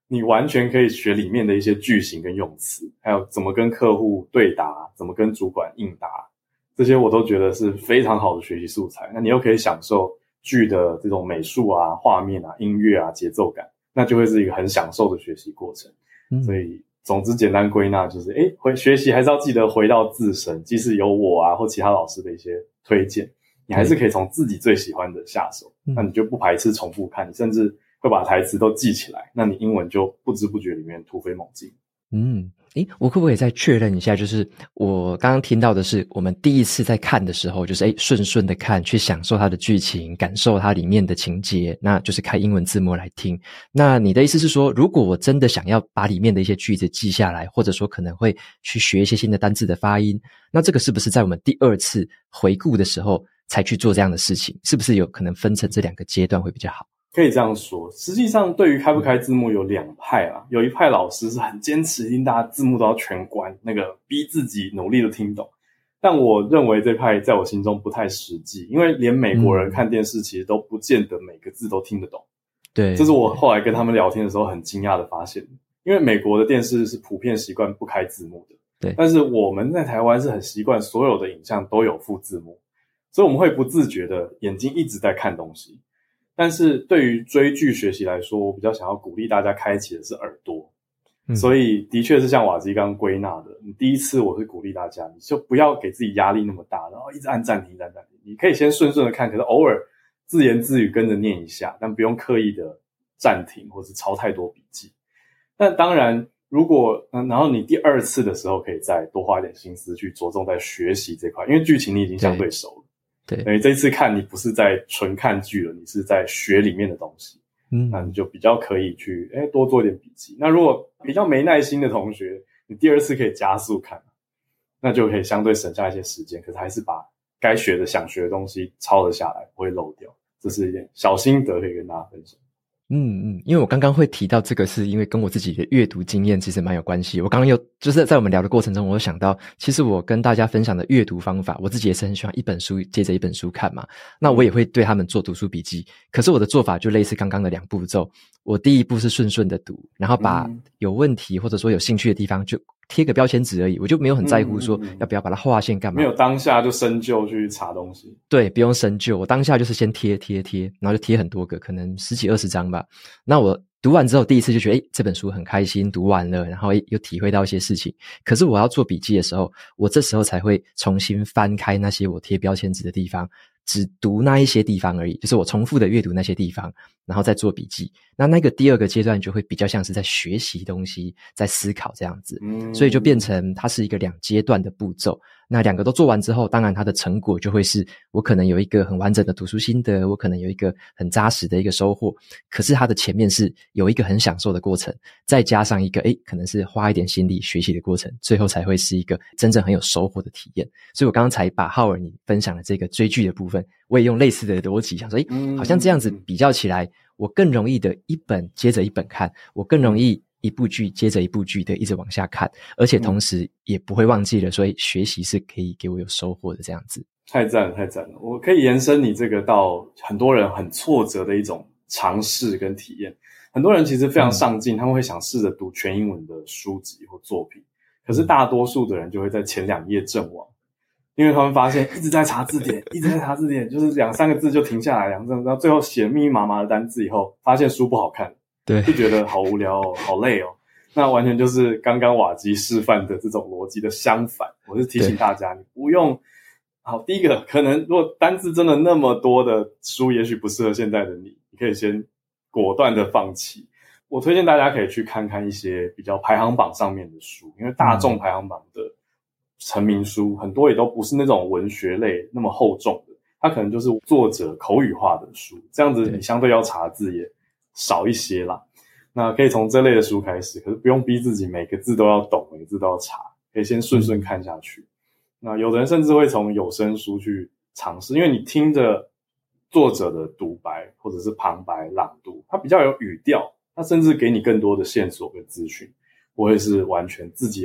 你完全可以学里面的一些句型跟用词，还有怎么跟客户对答，怎么跟主管应答，这些我都觉得是非常好的学习素材。那你又可以享受剧的这种美术啊、画面啊、音乐啊、节奏感，那就会是一个很享受的学习过程。所以总之简单归纳就是学习还是要记得回到自身，即使有我啊或其他老师的一些推荐，你还是可以从自己最喜欢的下手，那你就不排斥重复看，你甚至会把台词都记起来，那你英文就不知不觉里面突飞猛进。 我可不可以再确认一下，就是我刚刚听到的是我们第一次在看的时候，就是顺顺的看，去享受它的剧情，感受它里面的情节，那就是开英文字幕来听。那你的意思是说，如果我真的想要把里面的一些句子记下来，或者说可能会去学一些新的单字的发音，那这个是不是在我们第二次回顾的时候才去做这样的事情？是不是有可能分成这两个阶段会比较好？ 可以这样说，实际上对于开不开字幕有两派啦，有一派老师是很坚持一定大家字幕都要全关，那个逼自己努力的听懂，但我认为这派在我心中不太实际，因为连美国人看电视其实都不见得每个字都听得懂。 对， 这是我后来跟他们聊天的时候很惊讶的发现，因为美国的电视是普遍习惯不开字幕的， 对， 但是我们在台湾是很习惯所有的影像都有附字幕，所以我们会不自觉的眼睛一直在看东西。但是对于追剧学习来说，我比较想要鼓励大家开启的是耳朵，所以的确是像瓦基刚刚归纳的，你第一次我是鼓励大家，你就不要给自己压力那么大，然后一直按暂停，你可以先顺顺的看，可是偶尔自言自语跟着念一下，但不用刻意的暂停或是抄太多笔记。但当然如果然后你第二次的时候可以再多花一点心思去着重在学习这块，因为剧情你已经相对熟了，对，等于这次看你不是在纯看剧了，你是在学里面的东西，那你就比较可以去多做一点笔记。那如果比较没耐心的同学，你第二次可以加速看，那就可以相对省下一些时间，可是还是把该学的想学的东西抄了下来，不会漏掉。这是一点小心得可以跟大家分享。 因为我刚刚会提到这个，是因为跟我自己的阅读经验其实蛮有关系。我刚刚就是在我们聊的过程中，我有想到，其实我跟大家分享的阅读方法，我自己也是很喜欢一本书接着一本书看嘛。那我也会对他们做读书笔记，可是我的做法就类似刚刚的两步骤。我第一步是顺顺的读，然后把有问题或者说有兴趣的地方就贴个标签纸而已，我就没有很在乎说要不要把它划线干嘛。 没有当下就深究去查东西。 对，不用深究，我当下就是先贴，然后就贴很多个，可能10几20张吧。那我读完之后，第一次就觉得这本书很开心，读完了，然后又体会到一些事情。可是我要做笔记的时候，我这时候才会重新翻开那些我贴标签纸的地方，只读那一些地方而已，就是我重复的阅读那些地方，然后再做笔记。那个第二个阶段就会比较像是在学习东西，在思考这样子，所以就变成它是一个2阶段的步骤。那2个都做完之后，当然它的成果就会是我可能有一个很完整的读书心得，我可能有一个很扎实的一个收获。可是它的前面是有一个很享受的过程，再加上一个可能是花一点心力学习的过程，最后才会是一个真正很有收获的体验。所以我刚刚才把浩尔你分享的这个追剧的部分，我也用类似的逻辑想说好像这样子比较起来，我更容易的一本接着一本看，我更容易一部剧接着一部剧的一直往下看，而且同时也不会忘记了，所以学习是可以给我有收获的这样子。 太赞了！我可以延伸你这个到很多人很挫折的一种尝试跟体验。很多人其实非常上进，他们会想试着读全英文的书籍或作品，可是大多数的人就会在前2页阵亡，因为他们发现一直在查字典，就是2-3个字就停下来，然后最后写密密麻麻的单字以后，发现书不好看，对，就觉得好无聊哦，好累哦。那完全就是刚刚瓦基示范的这种逻辑的相反。我是提醒大家，你不用好，第一个可能如果单字真的那么多的书也许不适合现在的你可以先果断的放弃。我推荐大家可以去看看一些比较排行榜上面的书，因为大众排行榜的成名书很多也都不是那种文学类那么厚重的，它可能就是作者口语化的书，这样子你相对要查字也少一些啦。那可以从这类的书开始，可是不用逼自己每个字都要懂，每个字都要查，可以先顺顺看下去。那有的人甚至会从有声书去尝试，因为你听着作者的独白或者是旁白朗读，它比较有语调，它甚至给你更多的线索跟资讯，不会是完全自己要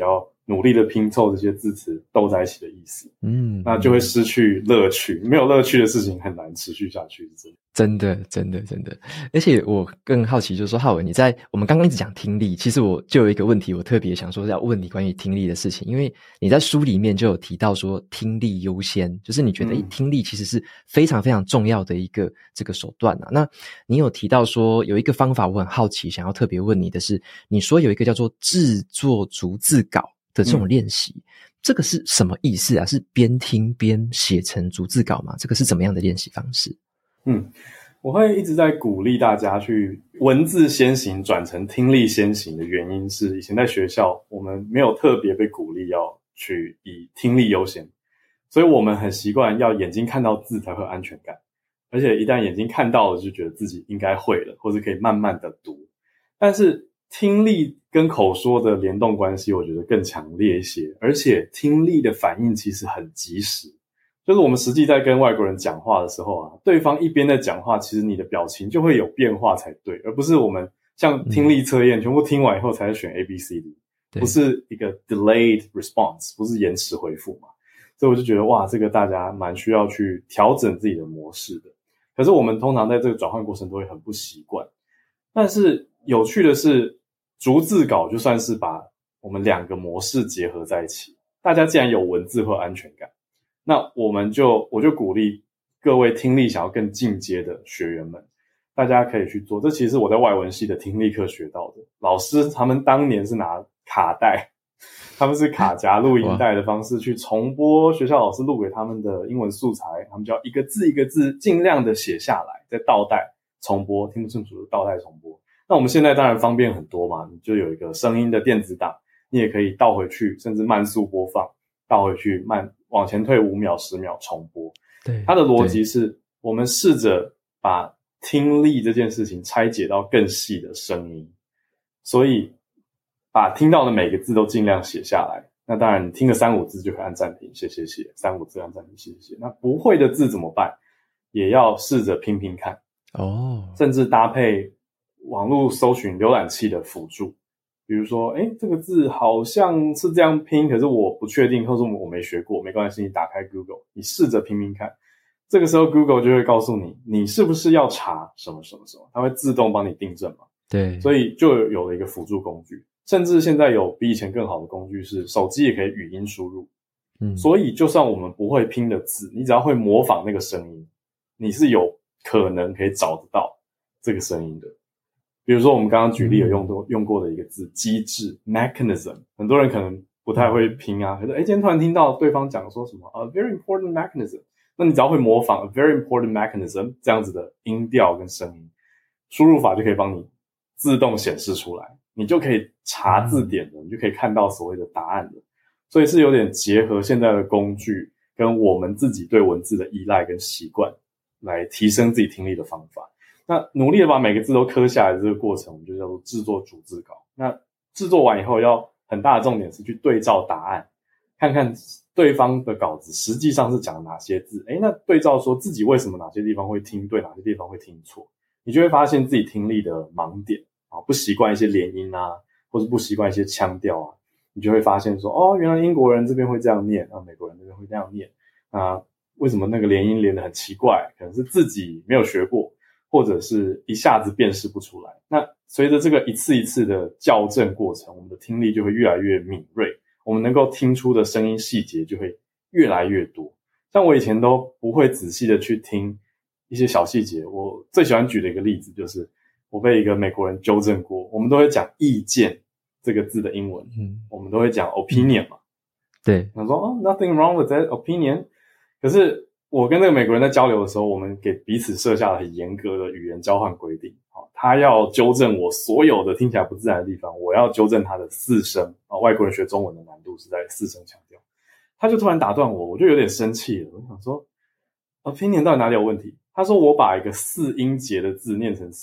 努力的拼凑这些字词斗在一起的意思。那就会失去乐趣，没有乐趣的事情很难持续下去。 真的。而且我更好奇，就是说浩文，我们刚刚一直讲听力，其实我就有一个问题，我特别想说要问你关于听力的事情，因为你在书里面就有提到说听力优先，就是你觉得听力其实是非常非常重要的一个这个手段啊。那你有提到说有一个方法，我很好奇，想要特别问你的是，你说有一个叫做制作逐字稿的这种练习，这个是什么意思啊？是边听边写成逐字稿吗？这个是怎么样的练习方式？ 我会一直在鼓励大家去文字先行转成听力先行的原因是，以前在学校我们没有特别被鼓励要去以听力优先，所以我们很习惯要眼睛看到字才会有安全感，而且一旦眼睛看到了就觉得自己应该会了，或者可以慢慢的读。但是听力跟口说的联动关系我觉得更强烈一些，而且听力的反应其实很及时，就是我们实际在跟外国人讲话的时候啊，对方一边在讲话，其实你的表情就会有变化才对，而不是我们像听力测验全部听完以后才选 ABCD，不是一个 delayed response， 不是延迟回复嘛。所以我就觉得哇，这个大家蛮需要去调整自己的模式的。可是我们通常在这个转换过程都会很不习惯。但是有趣的是，逐字稿就算是把我们两个模式结合在一起，大家既然有文字会有安全感，那我就鼓励各位听力想要更进阶的学员们，大家可以去做。这其实是我在外文系的听力课学到的。老师他们当年是拿卡带，他们是卡夹录音带的方式去重播学校老师录给他们的英文素材，他们就要一个字一个字尽量的写下来，再倒带重播，听不清楚就倒带重播。那我们现在当然方便很多嘛，你就有一个声音的电子档，你也可以倒回去，甚至慢速播放，倒回去往前退5秒10秒重播。 对， 它的逻辑是我们试着把听力这件事情拆解到更细的声音，所以把听到的每个字都尽量写下来。那当然你听个3-5字就可以按暂停，写，3-5字按暂停，写。那不会的字怎么办？也要试着拼拼看甚至搭配网络搜寻浏览器的辅助，比如说这个字好像是这样拼，可是我不确定，或者我没学过，没关系，你打开 Google， 你试着拼拼看。这个时候 Google 就会告诉你，你是不是要查什么什么什么，它会自动帮你订正嘛。 对， 所以就有了一个辅助工具，甚至现在有比以前更好的工具是手机也可以语音输入。所以就算我们不会拼的字，你只要会模仿那个声音，你是有可能可以找得到这个声音的。比如说我们刚刚举例有用过的一个字机制 mechanism， 很多人可能不太会拼啊，可是今天突然听到对方讲说什么a very important mechanism， 那你只要会模仿 a very important mechanism 这样子的音调跟声音，输入法就可以帮你自动显示出来，你就可以查字典了，你就可以看到所谓的答案了。所以是有点结合现在的工具跟我们自己对文字的依赖跟习惯来提升自己听力的方法。那努力的把每个字都刻下来的这个过程，我们就叫做制作逐字稿。那制作完以后，要很大的重点是去对照答案，看看对方的稿子实际上是讲哪些字，那对照说自己为什么哪些地方会听对，哪些地方会听错，你就会发现自己听力的盲点不习惯一些连音啊，或是不习惯一些腔调啊，你就会发现说原来英国人这边会这样念，美国人这边会这样念，为什么那个连音连得很奇怪，可能是自己没有学过，或者是一下子辨识不出来。那随着这个一次一次的校正过程，我们的听力就会越来越敏锐，我们能够听出的声音细节就会越来越多。像我以前都不会仔细的去听一些小细节，我最喜欢举的一个例子就是我被一个美国人纠正过，我们都会讲意见这个字的英文，我们都会讲 opinion 嘛。 对， 他说nothing wrong with that opinion。可是我跟这个美国人在交流的时候，我们给彼此设下了很严格的语言交换规定。他要纠正我所有的听起来不自然的地方，我要纠正他的4声。外国人学中文的难度是在4声强调。他就突然打断我，我就有点生气了。我想说 opinion 到底哪里有问题？他说我把一个4音节的字念成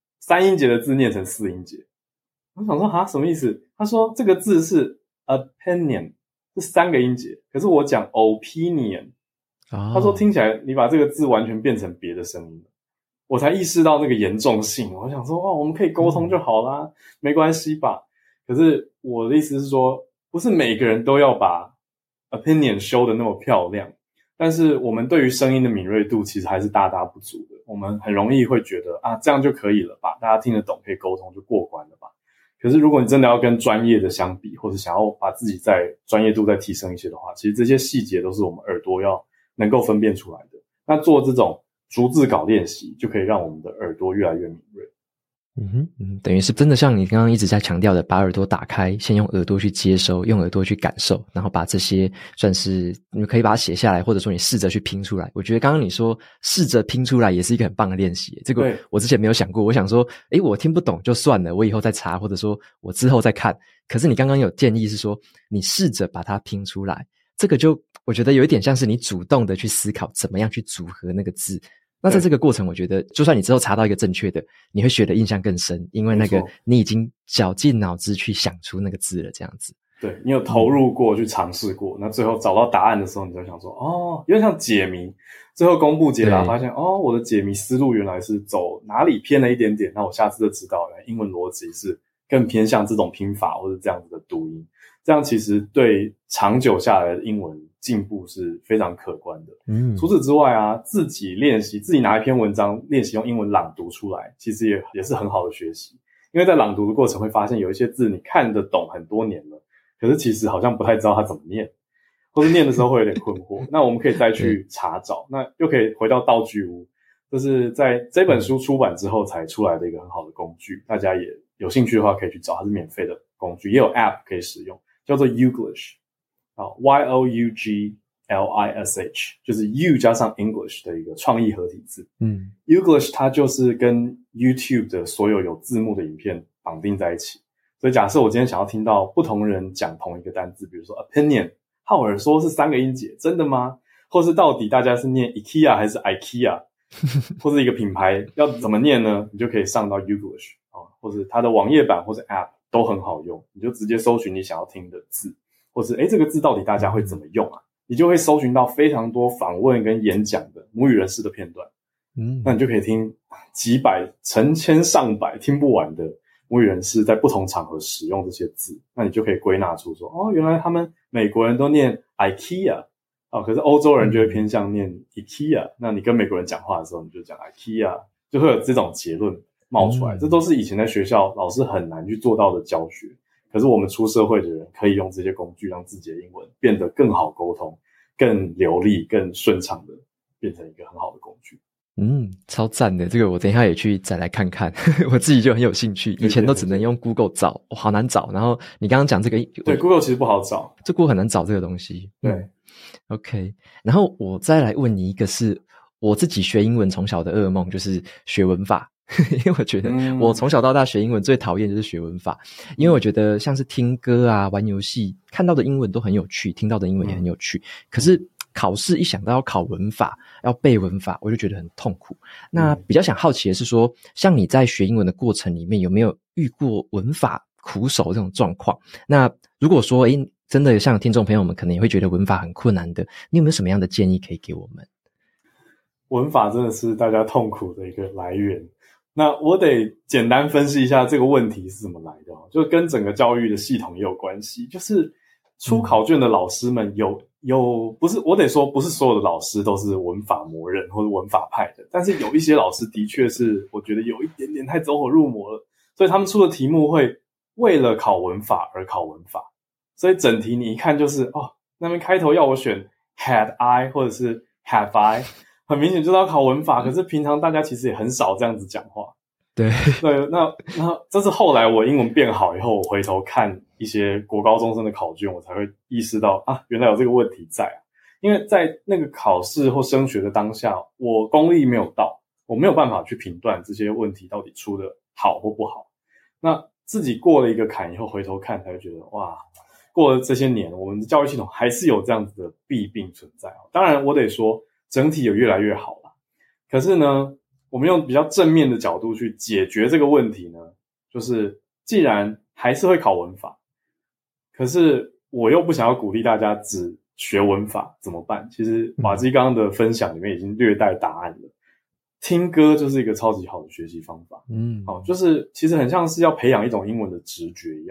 3音节的字念成4音节。我想说什么意思？他说这个字是 opinion， 是3个音节，可是我讲 opinion。他说听起来你把这个字完全变成别的声音了。我才意识到那个严重性。我想说我们可以沟通就好啦，没关系吧。可是我的意思是说不是每个人都要把 opinion 修得那么漂亮，但是我们对于声音的敏锐度其实还是大大不足的。我们很容易会觉得啊，这样就可以了吧，大家听得懂可以沟通就过关了吧。可是如果你真的要跟专业的相比，或者想要把自己在专业度再提升一些的话，其实这些细节都是我们耳朵要能够分辨出来的。那做这种逐字稿练习，就可以让我们的耳朵越来越敏锐。 等于是真的像你刚刚一直在强调的，把耳朵打开，先用耳朵去接收，用耳朵去感受，然后把这些算是你可以把它写下来，或者说你试着去拼出来。我觉得刚刚你说试着拼出来也是一个很棒的练习，这个我之前没有想过。我想说我听不懂就算了，我以后再查，或者说我之后再看。可是你刚刚有建议是说你试着把它拼出来，这个就我觉得有一点像是你主动的去思考怎么样去组合那个字。那在这个过程，我觉得就算你之后查到一个正确的，你会学的印象更深，因为那个你已经绞尽脑汁去想出那个字了，这样子。 对，你有投入过，去尝试过，那最后找到答案的时候，你就想说，哦，有点像解谜，最后公布解答，发现哦，我的解谜思路原来是走哪里偏了一点点，那我下次就知道了，英文逻辑是更偏向这种拼法或者这样子的读音，这样其实对长久下来的英文进步是非常可观的。除此之外啊，自己练习，自己拿一篇文章练习用英文朗读出来，其实也是很好的学习。因为在朗读的过程会发现有一些字你看得懂很多年了，可是其实好像不太知道它怎么念，或是念的时候会有点困惑。那我们可以再去查找，那又可以回到道具屋，这是在这本书出版之后才出来的一个很好的工具，大家也有兴趣的话可以去找，它是免费的工具，也有 App 可以使用，叫做 Youglish。Youglish 就是 U 加上 English 的一个创意合体字。Youglish 它就是跟 YouTube 的所有字幕的影片绑定在一起。所以假设我今天想要听到不同人讲同一个单字，比如说 opinion， 浩尔说是3个音节，真的吗？或是到底大家是念 IKEA 还是 IKEA， 或是一个品牌要怎么念呢？你就可以上到 Youglish，或是它的网页版或是 App 都很好用，你就直接搜寻你想要听的字。或是这个字到底大家会怎么用啊？你就会搜寻到非常多访问跟演讲的母语人士的片段。那你就可以听几百、成千上百听不完的母语人士在不同场合使用这些字。那你就可以归纳出说，原来他们美国人都念 IKEA，可是欧洲人就会偏向念 IKEA。那你跟美国人讲话的时候，你就讲 IKEA， 就会有这种结论冒出来。这都是以前在学校老师很难去做到的教学。可是我们出社会的人可以用这些工具让自己的英文变得更好沟通，更流利，更顺畅的变成一个很好的工具。 超赞的，这个我等一下也去再来看看我自己就很有兴趣，以前都只能用 Google 找，好难找。然后你刚刚讲这个， 对 Google 其实不好找， 这 Google 很难找这个东西。 对 ，OK。然后我再来问你一个是我自己学英文从小的噩梦，就是学文法。因为我觉得我从小到大学英文最讨厌就是学文法，因为我觉得像是听歌啊、玩游戏看到的英文都很有趣，听到的英文也很有趣，可是考试一想到要考文法、要背文法，我就觉得很痛苦。那比较想好奇的是说，像你在学英文的过程里面有没有遇过文法苦手这种状况？那如果说真的像听众朋友们可能也会觉得文法很困难的，你有没有什么样的建议可以给我们？ 文法真的是大家痛苦的一个来源。那我得简单分析一下这个问题是怎么来的，就跟整个教育的系统也有关系。就是出考卷的老师们不是，我得说不是所有的老师都是文法魔人或者文法派的，但是有一些老师的确是我觉得有一点点太走火入魔了，所以他们出的题目会为了考文法而考文法，所以整题你一看就是那边开头要我选 had I 或者是 have I，很明显就是要考文法，可是平常大家其实也很少这样子讲话。 对， 那这是后来我英文变好以后，我回头看一些国高中生的考卷，我才会意识到原来有这个问题在啊。因为在那个考试或升学的当下，我功力没有到，我没有办法去评断这些问题到底出的好或不好。那自己过了一个坎以后，回头看才会觉得过了这些年，我们的教育系统还是有这样子的弊病存在。当然我得说整体有越来越好啦，可是呢我们用比较正面的角度去解决这个问题呢，就是既然还是会考文法，可是我又不想要鼓励大家只学文法，怎么办？其实瓦基刚刚的分享里面已经略带答案了。听歌就是一个超级好的学习方法。就是其实很像是要培养一种英文的直觉一样。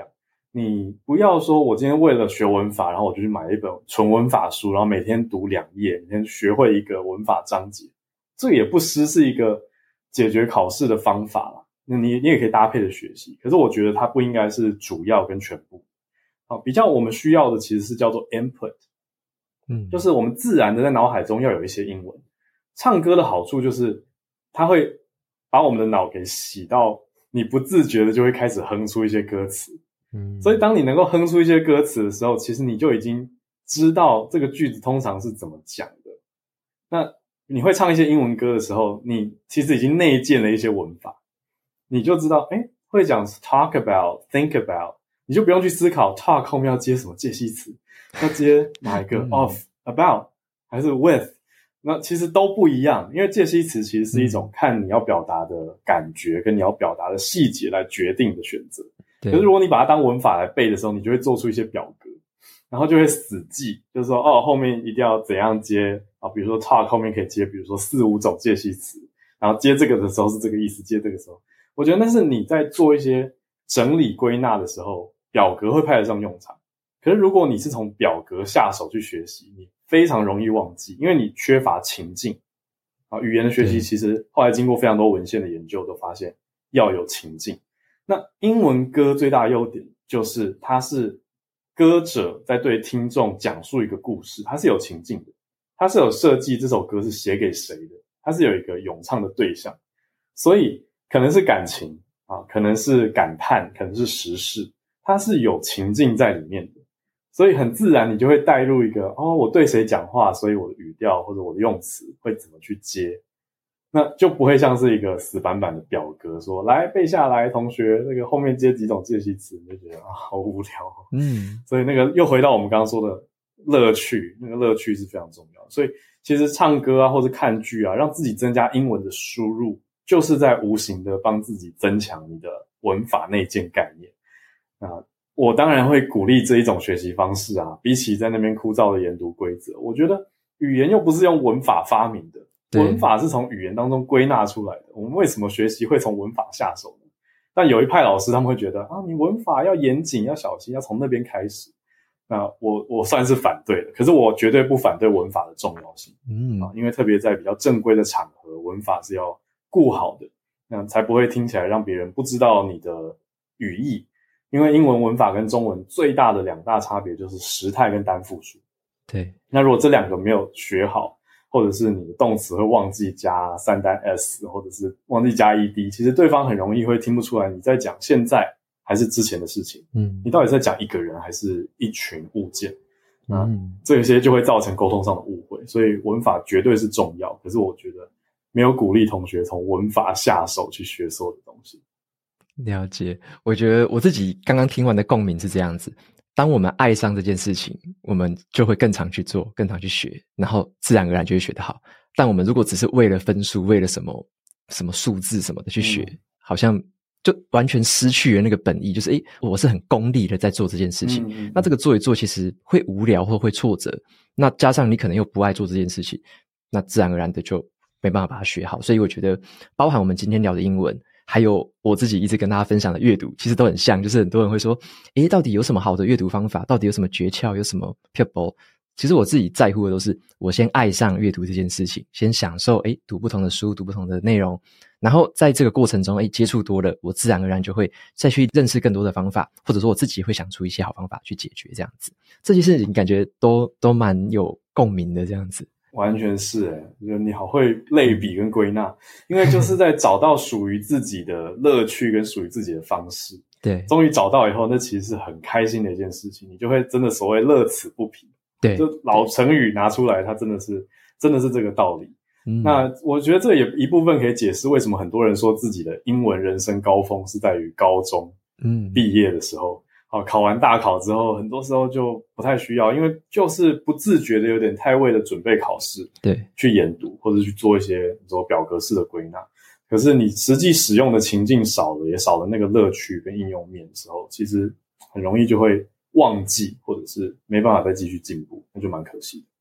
你不要说我今天为了学文法，然后我就去买一本纯文法书，然后每天读2页，每天学会一个文法章节，这也不失是一个解决考试的方法啦。那你也可以搭配着学习，可是我觉得它不应该是主要跟全部。好，比较我们需要的其实是叫做 input，就是我们自然的在脑海中要有一些英文。唱歌的好处就是它会把我们的脑给洗到你不自觉的就会开始哼出一些歌词。所以当你能够哼出一些歌词的时候，其实你就已经知道这个句子通常是怎么讲的。那你会唱一些英文歌的时候，你其实已经内建了一些文法，你就知道会讲 talk about, think about， 你就不用去思考 talk 后面要接什么介系词，要接哪一个of, about 还是 with， 那其实都不一样，因为介系词其实是一种看你要表达的感觉跟你要表达的细节来决定的选择。可是如果你把它当文法来背的时候，你就会做出一些表格，然后就会死记，就是说后面一定要怎样接啊，比如说 talk 后面可以接比如说4-5种介系词，然后接这个的时候是这个意思，接这个时候，我觉得那是你在做一些整理归纳的时候，表格会派得上用场。可是如果你是从表格下手去学习，你非常容易忘记，因为你缺乏情境啊。语言的学习其实后来经过非常多文献的研究都发现要有情境。那英文歌最大的优点就是它是歌者在对听众讲述一个故事，它是有情境的，它是有设计这首歌是写给谁的，它是有一个咏唱的对象，所以可能是感情啊，可能是感叹，可能是时事，它是有情境在里面的，所以很自然你就会带入一个我对谁讲话，所以我的语调或者我的用词会怎么去接，那就不会像是一个死板板的表格说来背下来同学，那个后面接几种介系词，你就觉得好无聊。所以那个又回到我们刚刚说的乐趣，那个乐趣是非常重要的。所以其实唱歌啊或者看剧啊，让自己增加英文的输入，就是在无形的帮自己增强你的文法内建概念。我当然会鼓励这一种学习方式啊，比起在那边枯燥的研读规则，我觉得语言又不是用文法发明的，文法是从语言当中归纳出来的，我们为什么学习会从文法下手呢？但有一派老师他们会觉得你文法要严谨要小心，要从那边开始。那我算是反对的，可是我绝对不反对文法的重要性。因为特别在比较正规的场合，文法是要顾好的，那才不会听起来让别人不知道你的语义。因为英文文法跟中文最大的2大差别就是时态跟单复数。 对， 那如果这2个没有学好，或者是你的动词会忘记加3单 s， 或者是忘记加 ed， 其实对方很容易会听不出来你在讲现在还是之前的事情。你到底在讲一个人还是一群物件？这些就会造成沟通上的误会，所以文法绝对是重要，可是我觉得没有鼓励同学从文法下手去学所有的东西。 了解，我觉得我自己刚刚听完的共鸣是这样子，当我们爱上这件事情，我们就会更常去做，更常去学，然后自然而然就会学得好。但我们如果只是为了分数，为了什么数字什么的去学，好像就完全失去了那个本意，就是我是很功利的在做这件事情。那这个做一做其实会无聊或会挫折，那加上你可能又不爱做这件事情，那自然而然的就没办法把它学好。所以我觉得包含我们今天聊的英文，还有我自己一直跟大家分享的阅读，其实都很像，就是很多人会说到底有什么好的阅读方法，到底有什么诀窍，有什么撇步。其实我自己在乎的都是我先爱上阅读这件事情，先享受读不同的书，读不同的内容，然后在这个过程中接触多了，我自然而然就会再去认识更多的方法，或者说我自己会想出一些好方法去解决这样子。这些事情感觉都蛮有共鸣的这样子。 完全是你好会类比跟归纳，因为就是在找到属于自己的乐趣跟属于自己的方式。对，终于找到以后，那其实是很开心的一件事情，你就会真的所谓乐此不疲。对，就老成语拿出来，它真的是这个道理。那我觉得这也一部分可以解释为什么很多人说自己的英文人生高峰是在于高中毕业的时候。考完大考之后，很多时候就不太需要，因为就是不自觉的有点太为了准备考试，对，去研读或者去做一些表格式的归纳。可是你实际使用的情境少了，也少了那个乐趣跟应用面的时候，其实很容易就会忘记，或者是没办法再继续进步，那就蛮可惜的。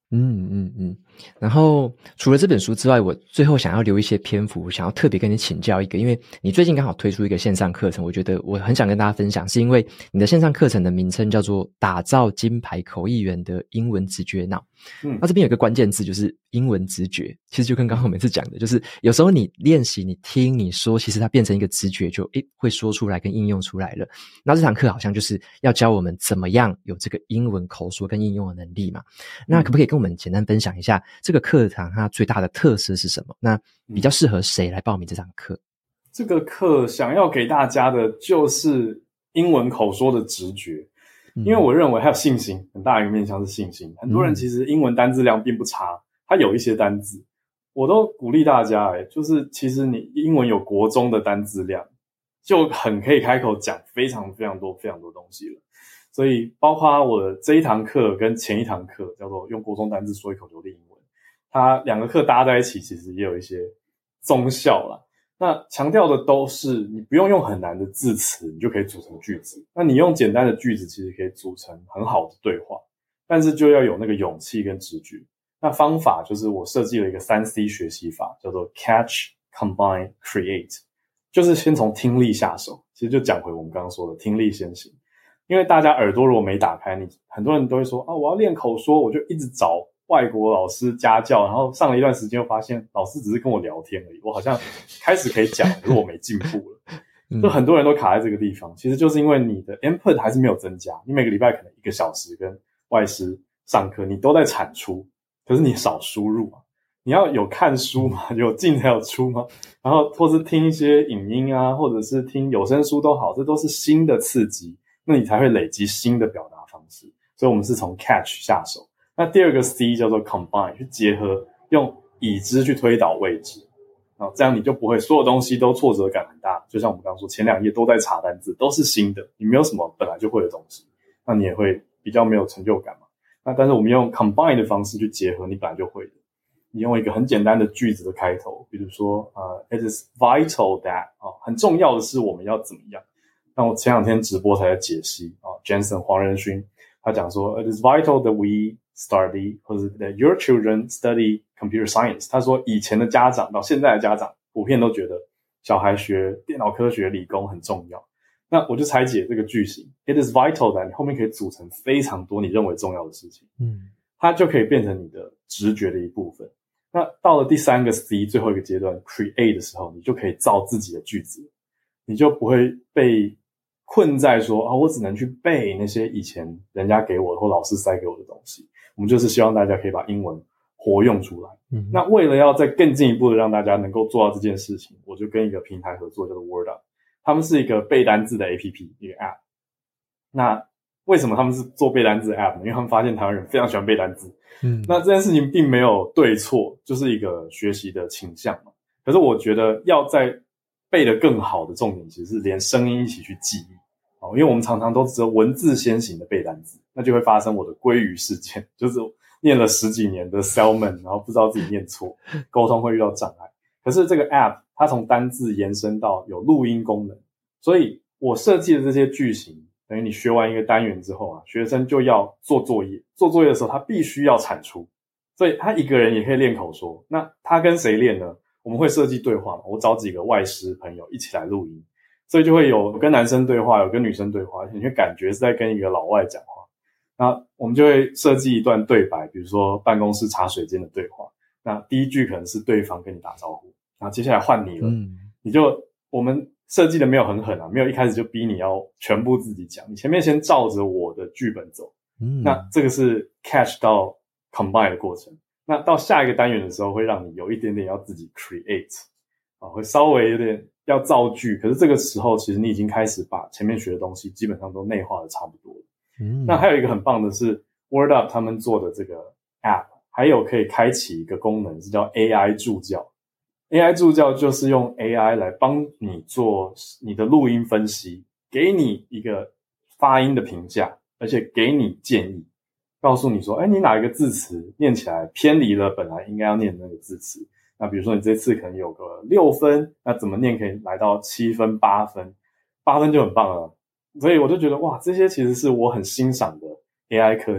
然后除了这本书之外，我最后想要留一些篇幅，想要特别跟你请教一个，因为你最近刚好推出一个线上课程，我觉得我很想跟大家分享，是因为你的线上课程的名称叫做打造金牌口译员的英文直觉脑。那这边有一个关键字就是英文直觉，其实就跟刚刚我每次讲的，就是有时候你练习你听你说，其实它变成一个直觉，就会说出来跟应用出来了。那这堂课好像就是要教我们怎么样有这个英文口说跟应用的能力嘛。那可不可以跟我们简单分享一下这个课堂它最大的特色是什么？那比较适合谁来报名这堂课？ 这个课想要给大家的就是英文口说的直觉，因为我认为还有信心，很大一个面向是信心。很多人其实英文单字量并不差，他有一些单字，我都鼓励大家就是其实你英文有国中的单字量，就很可以开口讲非常非常多非常多东西了。所以包括我的这一堂课跟前一堂课叫做用国中单字说一口流利英文，它两个课搭在一起其实也有一些综效啦。那强调的都是你不用很难的字词你就可以组成句子，那你用简单的句子其实可以组成很好的对话，但是就要有那个勇气跟直觉。那方法就是我设计了一个 3C 学习法，叫做 Catch, Combine, Create， 就是先从听力下手，其实就讲回我们刚刚说的听力先行。因为大家耳朵如果没打开，很多人都会说我要练口说，我就一直找外国老师家教，然后上了一段时间又发现老师只是跟我聊天而已，我好像开始可以讲，可是我没进步了。就很多人都卡在这个地方，其实就是因为你的 input 还是没有增加，你每个礼拜可能1个小时跟外师上课，你都在产出，可是你少输入嘛。你要有看书嘛，有进才有出嘛，然后或是听一些影音啊，或者是听有声书都好，这都是新的刺激，那你才会累积新的表达方式。所以我们是从 catch 下手。那第二个 C 叫做 combine， 去结合，用已知去推导未知，这样你就不会所有东西都挫折感很大。就像我们刚刚说，前2页都在查单字，都是新的，你没有什么本来就会的东西，那你也会比较没有成就感嘛。那但是我们用 combine 的方式去结合你本来就会的，你用一个很简单的句子的开头，比如说it is vital that 很重要的是我们要怎么样。那我前2天直播才在解析Jensen 黄仁勋他讲说 it is vital that we study 或者 that your children study computer science。 他说以前的家长到现在的家长普遍都觉得小孩学电脑科学理工很重要，那我就拆解这个句型 it is vital that 你后面可以组成非常多你认为重要的事情，它就可以变成你的直觉的一部分。那到了第3个 C 最后一个阶段 create 的时候，你就可以造自己的句子，你就不会被困在说我只能去背那些以前人家给我的或老师塞给我的东西。我们就是希望大家可以把英文活用出来。那为了要再更进一步的让大家能够做到这件事情，我就跟一个平台合作叫做 WordUp， 他们是一个背单字的 APP， 一个 App。 那为什么他们是做背单字的 App 呢？因为他们发现台湾人非常喜欢背单字。那这件事情并没有对错，就是一个学习的倾向嘛。可是我觉得要在背得更好的重点其实是连声音一起去记忆。因为我们常常都只有文字先行的背单字，那就会发生我的鲑鱼事件，就是念了10几年的 Salmon， 然后不知道自己念错，沟通会遇到障碍。可是这个 App 它从单字延伸到有录音功能，所以我设计的这些句型，等于你学完一个单元之后学生就要做作业，做作业的时候他必须要产出，所以他一个人也可以练口说。那他跟谁练呢？我们会设计对话嘛，我找几个外师朋友一起来录音，所以就会有跟男生对话，有跟女生对话，你会感觉是在跟一个老外讲话。那我们就会设计一段对白，比如说办公室茶水间的对话，那第一句可能是对方跟你打招呼，然后接下来换你了，我们设计的没有很狠没有一开始就逼你要全部自己讲，你前面先照着我的剧本走。那这个是 catch 到 combine 的过程。那到下一个单元的时候会让你有一点点要自己 create， 会稍微有点要造句，可是这个时候其实你已经开始把前面学的东西基本上都内化的差不多了。那还有一个很棒的是 WordUp 他们做的这个 App 还有可以开启一个功能是叫 AI 助教。 AI 助教就是用 AI 来帮你做你的录音分析，给你一个发音的评价，而且给你建议，告诉你说你哪一个字词念起来偏离了本来应该要念的那个字词。那比如说你这次可能有个6分，那怎么念可以来到7分8分，8分就很棒了。所以我就觉得哇，这些其实是我很欣赏的 AI 科技，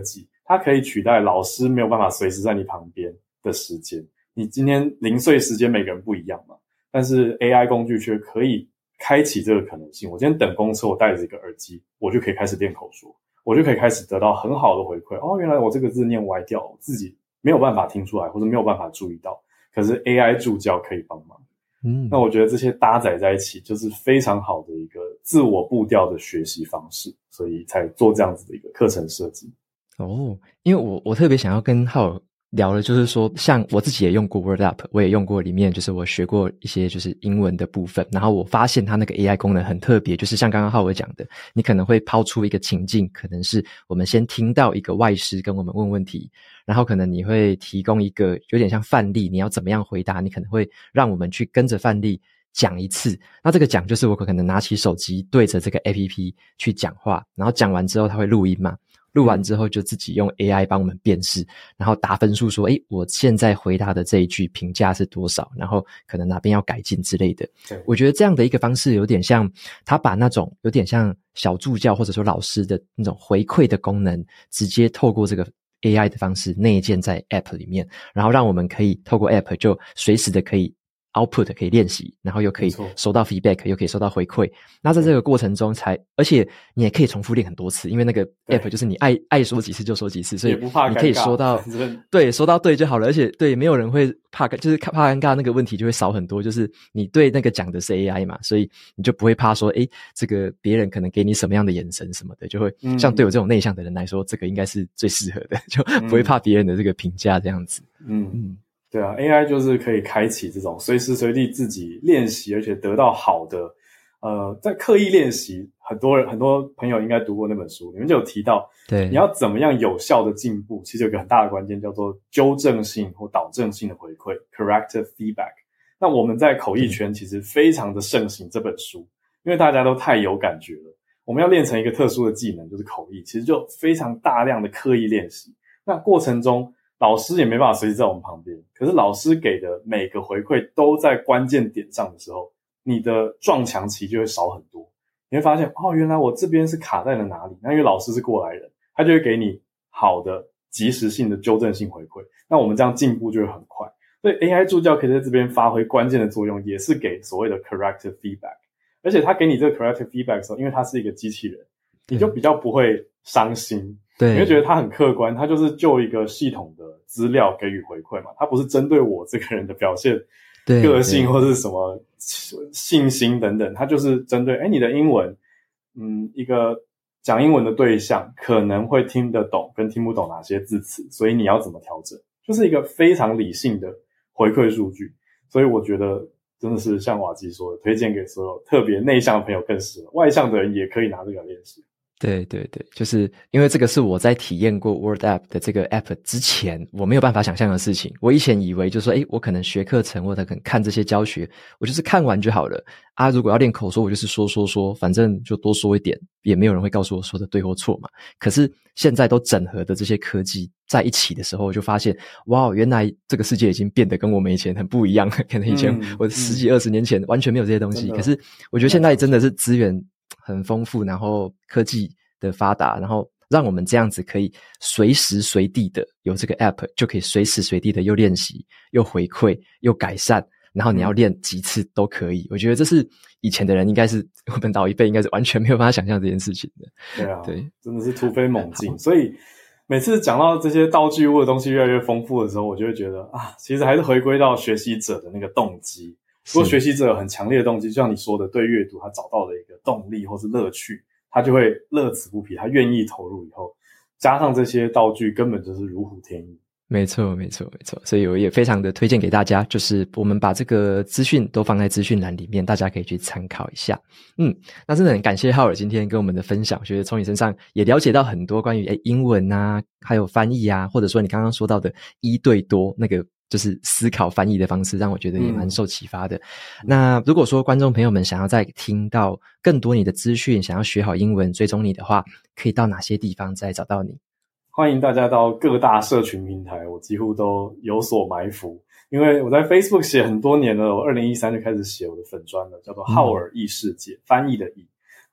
它可以取代老师没有办法随时在你旁边的时间。你今天零碎时间每个人不一样嘛，但是 AI 工具却可以开启这个可能性。我今天等公车，我戴着一个耳机，我就可以开始练口说，我就可以开始得到很好的回馈。哦，原来我这个字念歪掉，我自己没有办法听出来，或者没有办法注意到，可是 AI 助教可以帮忙。那我觉得这些搭载在一起就是非常好的一个自我步调的学习方式，所以才做这样子的一个课程设计。 因为我特别想要跟浩尔聊的就是说，像我自己也用过 WordUp， 我也用过里面就是我学过一些就是英文的部分，然后我发现它那个 AI 功能很特别，就是像刚刚浩尔讲的，你可能会抛出一个情境，可能是我们先听到一个外师跟我们问问题，然后可能你会提供一个有点像范例，你要怎么样回答，你可能会让我们去跟着范例讲一次。那这个讲就是我可能拿起手机对着这个 APP 去讲话，然后讲完之后它会录音嘛，录完之后就自己用 AI 帮我们辨识，然后打分数说我现在回答的这一句评价是多少，然后可能哪边要改进之类的。我觉得这样的一个方式有点像他把那种有点像小助教或者说老师的那种回馈的功能直接透过这个 AI 的方式内建在 App 里面，然后让我们可以透过 App 就随时的可以output 可以练习，然后又可以收到 feedback， 又可以收到回馈。那在这个过程中而且你也可以重复练很多次，因为那个 app 就是你爱说几次就说几次，所以你可以说到对，说到对就好了。而且对，没有人会就是怕尴尬，那个问题就会少很多。就是你对那个讲的是 AI 嘛，所以你就不会怕说这个别人可能给你什么样的眼神什么的，就会像对我这种内向的人来说，这个应该是最适合的，就不会怕别人的这个评价这样子。 对啊 ，AI 就是可以开启这种随时随地自己练习，而且得到好的在刻意练习。很多朋友应该读过那本书，里面就有提到，对，你要怎么样有效的进步，其实有个很大的关键叫做纠正性或导正性的回馈 （corrective feedback）。那我们在口译圈其实非常的盛行这本书，因为大家都太有感觉了。我们要练成一个特殊的技能，就是口译，其实就非常大量的刻意练习。那过程中老师也没办法随时在我们旁边，可是老师给的每个回馈都在关键点上的时候，你的撞墙期就会少很多。你会发现原来我这边是卡在了哪里，那因为老师是过来人，他就会给你好的及时性的纠正性回馈，那我们这样进步就会很快。所以 AI 助教可以在这边发挥关键的作用，也是给所谓的 corrective feedback。 而且他给你这个 corrective feedback 的时候，因为他是一个机器人，你就比较不会伤心，对，你会觉得他很客观，他就是就一个系统的资料给予回馈嘛，他不是针对我这个人的表现、个性或是什么信心等等，他就是针对你的英文，一个讲英文的对象可能会听得懂跟听不懂哪些字词，所以你要怎么调整，就是一个非常理性的回馈数据。所以我觉得真的是像瓦基说的，推荐给所有特别内向的朋友更适合，外向的人也可以拿这个练习。 对对对，就是因为这个是我在体验过 WordUp 的这个 app 之前我没有办法想象的事情。我以前以为就是说我可能学课程或者可能看这些教学，我就是看完就好了啊，如果要练口说我就是说，反正就多说一点，也没有人会告诉我说的对或错嘛。可是现在都整合的这些科技在一起的时候，我就发现哇，原来这个世界已经变得跟我们以前很不一样。可能以前我10几20年前完全没有这些东西，可是我觉得现在真的是资源很丰富，然后科技的发达，然后让我们这样子可以随时随地的有这个 app， 就可以随时随地的又练习又回馈又改善，然后你要练几次都可以。我觉得这是以前的人应该是我们老一辈应该是完全没有办法想象这件事情的。 对啊，对，真的是突飞猛进。所以每次讲到这些道具物的东西越来越丰富的时候，我就会觉得其实还是回归到学习者的那个动机。如果学习者有很强烈的动机，就像你说的，对阅读他找到了一个动力或是乐趣，他就会乐此不疲，他愿意投入以后，加上这些道具根本就是如虎添翼。 没错，所以我也非常的推荐给大家，就是我们把这个资讯都放在资讯栏里面，大家可以去参考一下。那真的很感谢浩尔今天跟我们的分享，我觉得从你身上也了解到很多关于英文啊，还有翻译啊，或者说你刚刚说到的一对多那个就是思考翻译的方式，让我觉得也蛮受启发的。那如果说观众朋友们想要再听到更多你的资讯，想要学好英文追踪你的话，可以到哪些地方再找到你？ 欢迎大家到各大社群平台，我几乎都有所埋伏，因为我在 Facebook 写很多年了，我2013就开始写我的粉专了，叫做浩尔译世界，翻译的译。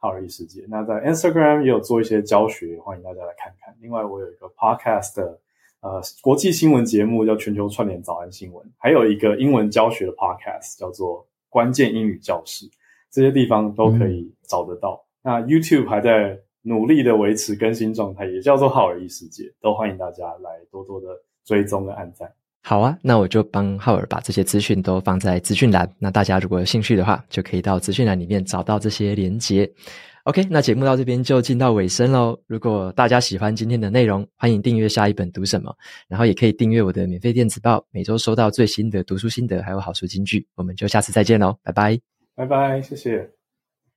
浩尔异世界。那在 Instagram 也有做一些教学，欢迎大家来看看。另外我有一个 podcast 的国际新闻节目叫全球串联早安新闻，还有一个英文教学的 podcast 叫做关键英语教室，这些地方都可以找得到。那 YouTube 还在努力的维持更新状态，也叫做浩尔异世界，都欢迎大家来多多的追踪跟按赞。 好啊，那我就帮浩尔把这些资讯都放在资讯栏，那大家如果有兴趣的话，就可以到资讯栏里面找到这些连结。OK， 那节目到这边就进到尾声咯。如果大家喜欢今天的内容，欢迎订阅下一本读什么，然后也可以订阅我的免费电子报，每周收到最新的读书心得还有好书金句。我们就下次再见咯，拜拜。 拜拜，谢谢。